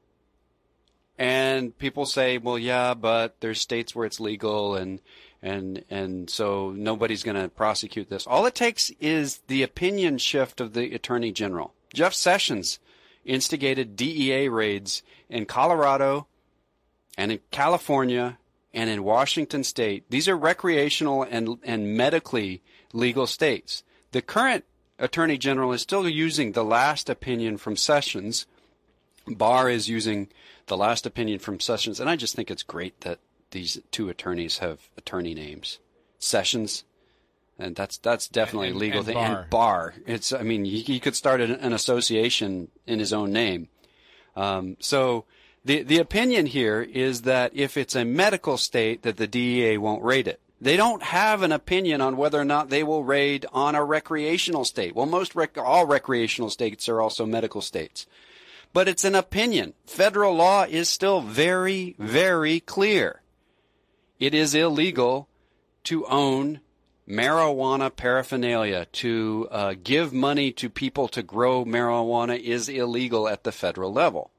B: And people say, well, yeah, but there's states where it's legal, and and and so nobody's going to prosecute this. All it takes is the opinion shift of the Attorney General. Jeff Sessions instigated D E A raids in Colorado and in California and in Washington State. These are recreational and and medically legal states. The current Attorney General is still using the last opinion from Sessions. Barr is using the last opinion from Sessions, and I just think it's great that these two attorneys have attorney names. Sessions, and that's that's definitely
A: and,
B: a legal
A: and
B: thing.
A: Barr.
B: And Barr, it's I mean he, he could start an, an association in his own name. Um, so. The the opinion here is that if it's a medical state, that the D E A won't raid it. They don't have an opinion on whether or not they will raid on a recreational state. Well, most rec- all recreational states are also medical states. But it's an opinion. Federal law is still very, very clear. It is illegal to own marijuana paraphernalia. To uh, give money to people to grow marijuana is illegal at the federal level.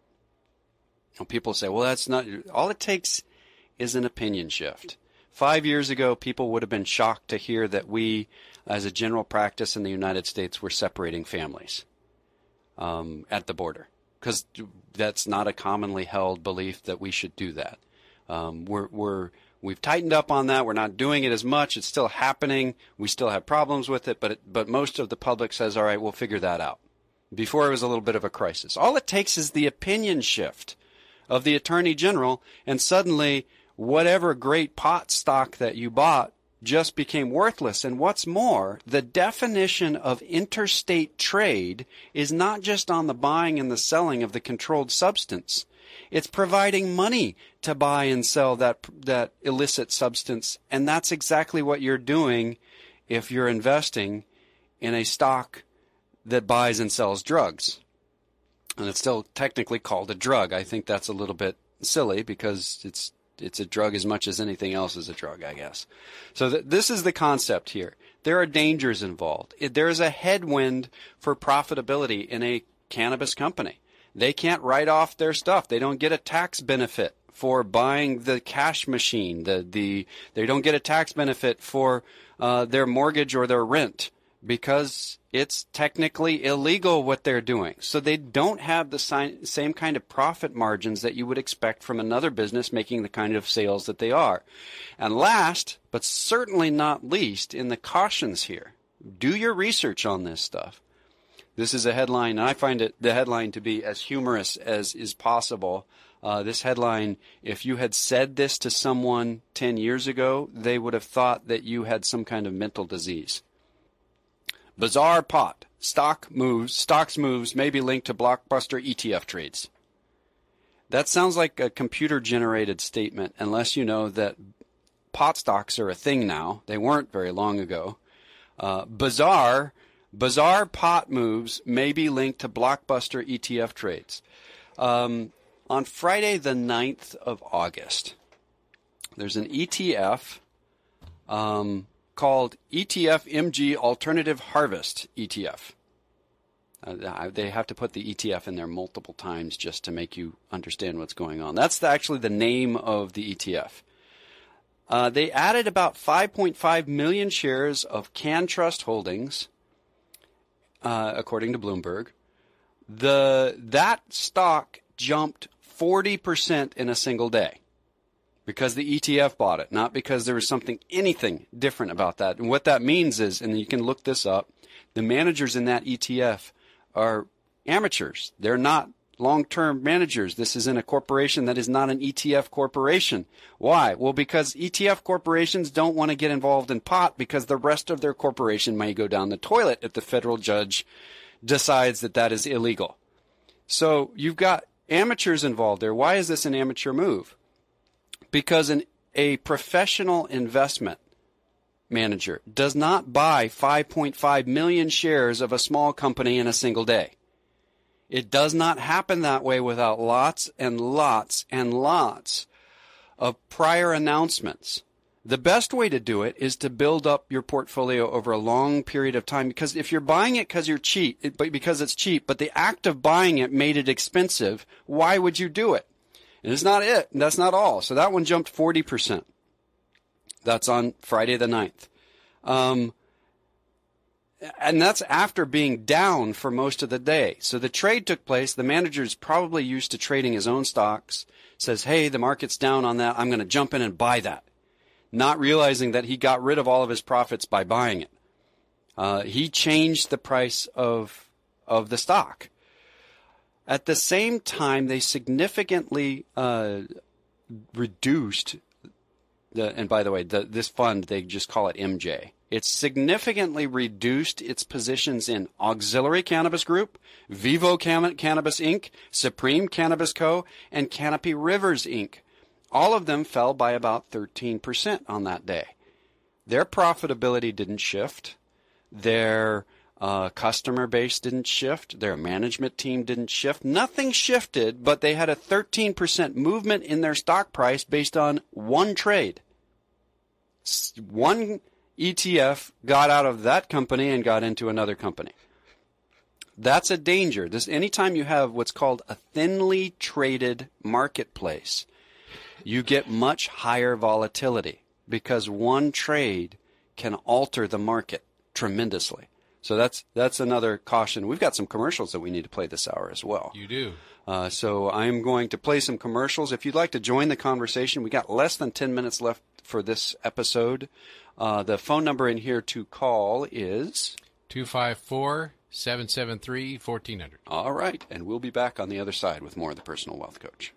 B: People say, well, that's not, all it takes is an opinion shift. Five years ago, people would have been shocked to hear that we, as a general practice in the United States, were separating families um, at the border, because that's not a commonly held belief that we should do that. Um, we're, we're, we've tightened up on that. We're not doing it as much. It's still happening. We still have problems with it, but it, but most of the public says, all right, we'll figure that out. Before, it was a little bit of a crisis. All it takes is the opinion shift of the Attorney General, and suddenly whatever great pot stock that you bought just became worthless. And what's more, the definition of interstate trade is not just on the buying and the selling of the controlled substance. It's providing money to buy and sell that that illicit substance, and that's exactly what you're doing if you're investing in a stock that buys and sells drugs. And it's still technically called a drug. I think that's a little bit silly, because it's it's a drug as much as anything else is a drug, I guess. So th- this is the concept here. There are dangers involved. It, there is a headwind for profitability in a cannabis company. They can't write off their stuff. They don't get a tax benefit for buying the cash machine. The the they don't get a tax benefit for uh, their mortgage or their rent, because it's technically illegal what they're doing. So they don't have the si- same kind of profit margins that you would expect from another business making the kind of sales that they are. And last, but certainly not least, in the cautions here, do your research on this stuff. This is a headline, and I find it the headline to be as humorous as is possible. Uh, this headline, if you had said this to someone ten years ago, they would have thought that you had some kind of mental disease. Bizarre pot. Stock moves, stocks moves may be linked to blockbuster E T F trades. That sounds like a computer-generated statement, unless you know that pot stocks are a thing now. They weren't very long ago. Uh, bizarre, bizarre pot moves may be linked to blockbuster E T F trades. Um, On Friday the ninth of August, there's an E T F um, called E T F M G Alternative Harvest E T F. Uh, they have to put the E T F in there multiple times just to make you understand what's going on. That's the, actually the name of the E T F. Uh, they added about five point five million shares of CanTrust Holdings, uh, according to Bloomberg. The that stock jumped forty percent in a single day because the E T F bought it, not because there was something, anything different about that. And what that means is, and you can look this up, the managers in that E T F are amateurs. They're not long-term managers. This is in a corporation that is not an E T F corporation. Why? Well, because E T F corporations don't want to get involved in pot because the rest of their corporation may go down the toilet if the federal judge decides that that is illegal. So you've got amateurs involved there. Why is this an amateur move? Because an, a professional investment manager does not buy five point five million shares of a small company in a single day. It does not happen that way without lots and lots and lots of prior announcements. The best way to do it is to build up your portfolio over a long period of time, because if you're buying it because you're cheap, because it's cheap, but the act of buying it made it expensive, why would you do it? And it's not it. That's not all. So that one jumped forty percent. That's on Friday the ninth. Um, and that's after being down for most of the day. So the trade took place. The manager's probably used to trading his own stocks, says, hey, the market's down on that. I'm going to jump in and buy that. Not realizing that he got rid of all of his profits by buying it. Uh, he changed the price of of the stock. At the same time, they significantly uh, reduced the, and by the way, the, this fund, they just call it M J. It significantly reduced its positions in Auxiliary Cannabis Group, Vivo Cam- Cannabis Incorporated, Supreme Cannabis Co., and Canopy Rivers Incorporated. All of them fell by about thirteen percent on that day. Their profitability didn't shift. Their uh, customer base didn't shift. Their management team didn't shift. Nothing shifted, but they had a thirteen percent movement in their stock price based on one trade. One E T F got out of that company and got into another company. That's a danger. This, anytime you have what's called a thinly traded marketplace, you get much higher volatility because one trade can alter the market tremendously. So that's that's another caution. We've got some commercials that we need to play this hour as well.
A: You do.
B: Uh, so I'm going to play some commercials. If you'd like to join the conversation, we got less than ten minutes left for this episode. Uh, the phone number in here to call is
A: two five four, seven seven three, one four zero zero.
B: All right, and we'll be back on the other side with more of the Personal Wealth Coach.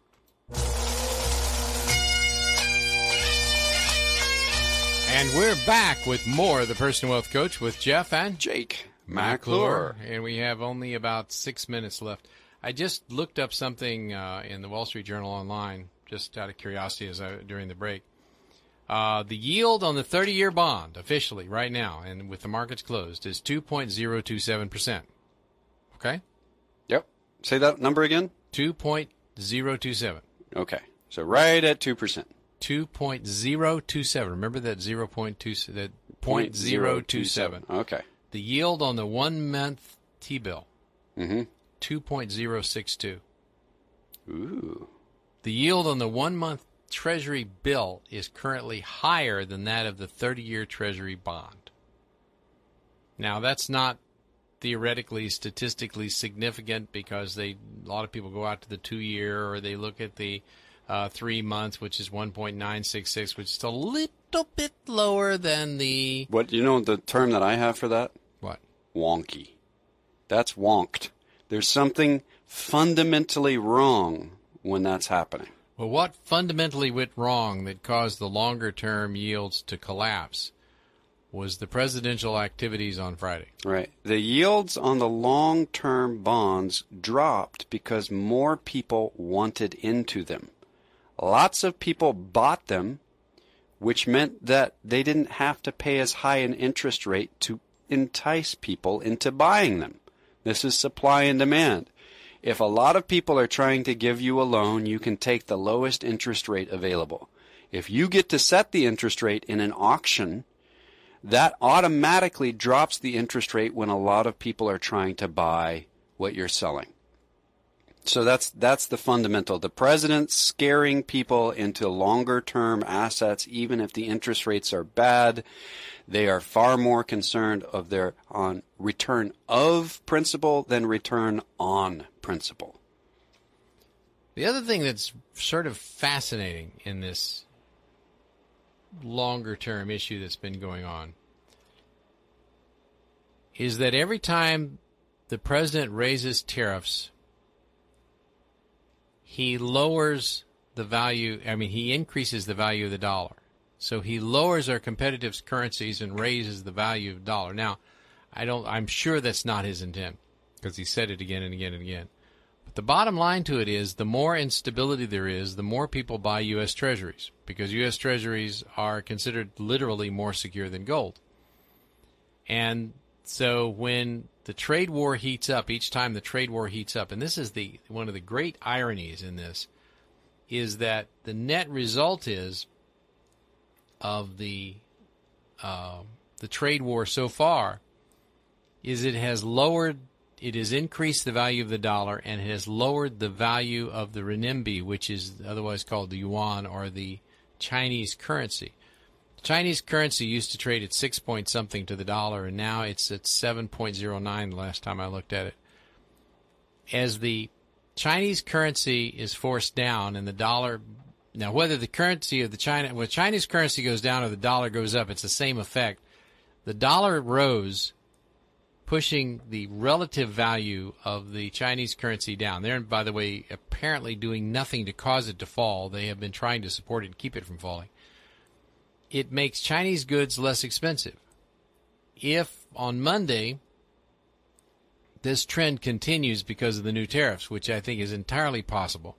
A: And we're back with more of the Personal Wealth Coach with Jeff and
B: Jake
A: McClure. And we have only about six minutes left. I just looked up something uh, in the Wall Street Journal online, just out of curiosity as I, during the break. Uh, the yield on the thirty-year bond, officially, right now, and with the markets closed, is two point zero two seven percent. Okay?
B: Yep. Say that number again.
A: two point zero two seven.
B: Okay. So right at two percent.
A: two point zero two seven. Remember that zero point two, that zero point zero two seven.
B: Okay.
A: The yield on the one-month T-bill,
B: mm-hmm.
A: two point zero six two.
B: Ooh.
A: The yield on the one-month Treasury bill is currently higher than that of the thirty-year Treasury bond. Now, that's not theoretically, statistically significant because they a lot of people go out to the two-year or they look at the uh, three months, which is one point nine six six, which is a little bit lower than the...
B: What, you know the term that I have for that?
A: What?
B: Wonky. That's wonked. There's something fundamentally wrong when that's happening.
A: Well, what fundamentally went wrong that caused the longer-term yields to collapse was the presidential activities on Friday.
B: Right. The yields on the long-term bonds dropped because more people wanted into them. Lots of people bought them, which meant that they didn't have to pay as high an interest rate to entice people into buying them. This is supply and demand. If a lot of people are trying to give you a loan, you can take the lowest interest rate available. If you get to set the interest rate in an auction, that automatically drops the interest rate when a lot of people are trying to buy what you're selling. So that's that's the fundamental. The president's scaring people into longer-term assets, even if the interest rates are bad. They are far more concerned of their on return of principal than return on principal.
A: The other thing that's sort of fascinating in this longer-term issue that's been going on is that every time the president raises tariffs, he lowers the value, I mean, he increases the value of the dollar. So he lowers our competitive currencies and raises the value of the dollar. Now, I don't, I'm sure that's not his intent, because he said it again and again and again. But the bottom line to it is, the more instability there is, the more people buy U S Treasuries, because U S Treasuries are considered literally more secure than gold. And so when the trade war heats up, each time the trade war heats up, and this is the one of the great ironies in this, is that the net result is of the uh, the trade war so far is it has lowered, it has increased the value of the dollar, and it has lowered the value of the renminbi, which is otherwise called the yuan, or the Chinese currency. Chinese currency used to trade at six point something to the dollar, and now it's at seven point zero nine the last time I looked at it. As the Chinese currency is forced down and the dollar, now whether the currency of the China, when Chinese currency goes down or the dollar goes up, it's the same effect. The dollar rose, pushing the relative value of the Chinese currency down. They're, by the way, apparently doing nothing to cause it to fall. They have been trying to support it and keep it from falling. It makes Chinese goods less expensive. If on Monday this trend continues because of the new tariffs, which I think is entirely possible,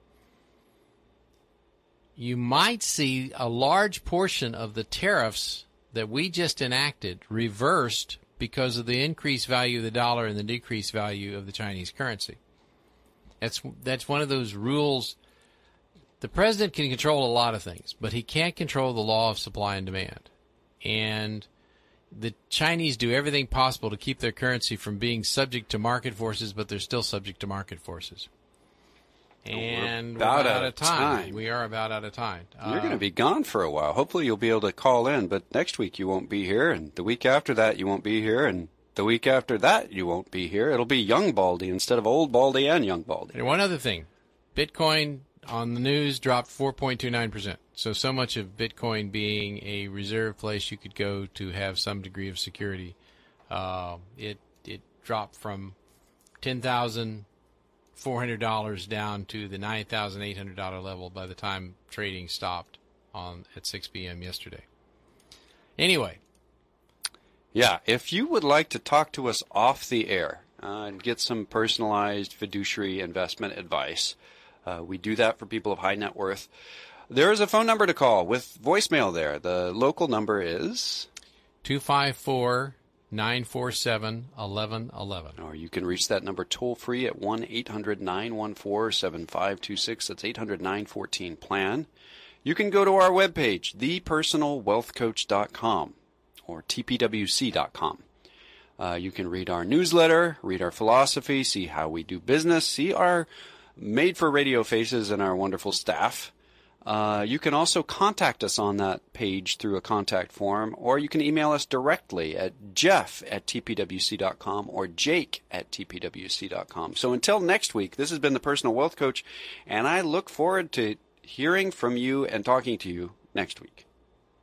A: you might see a large portion of the tariffs that we just enacted reversed because of the increased value of the dollar and the decreased value of the Chinese currency. That's that's one of those rules. The president can control a lot of things, but he can't control the law of supply and demand. And the Chinese do everything possible to keep their currency from being subject to market forces, but they're still subject to market forces. And
B: we're about,
A: we're
B: out,
A: out of time.
B: time.
A: We are about out of time.
B: You're
A: uh,
B: going to be gone for a while. Hopefully you'll be able to call in, but next week you won't be here, and the week after that you won't be here, and the week after that you won't be here. It'll be young Baldy instead of old Baldy and young Baldy.
A: And one other thing. Bitcoin on the news dropped four point two nine percent. So, so much of Bitcoin being a reserve place you could go to have some degree of security, uh, it it dropped from ten thousand four hundred dollars down to the nine thousand eight hundred dollars level by the time trading stopped on at six p.m. yesterday. Anyway.
B: Yeah, if you would like to talk to us off the air uh, and get some personalized fiduciary investment advice, uh, we do that for people of high net worth. There is a phone number to call with voicemail there. The local number is
A: two five four, nine four seven, one one one one.
B: Or you can reach that number toll free at one eight hundred nine one four seven five two six. That's eight hundred nine fourteen plan. You can go to our webpage, the personal wealth coach dot com or T P W C dot com. Uh, you can read our newsletter, read our philosophy, see how we do business, see our made-for-radio faces and our wonderful staff. Uh, you can also contact us on that page through a contact form, or you can email us directly at jeff at T P W C dot com or jake at T P W C dot com. So until next week, this has been the Personal Wealth Coach, and I look forward to hearing from you and talking to you next week.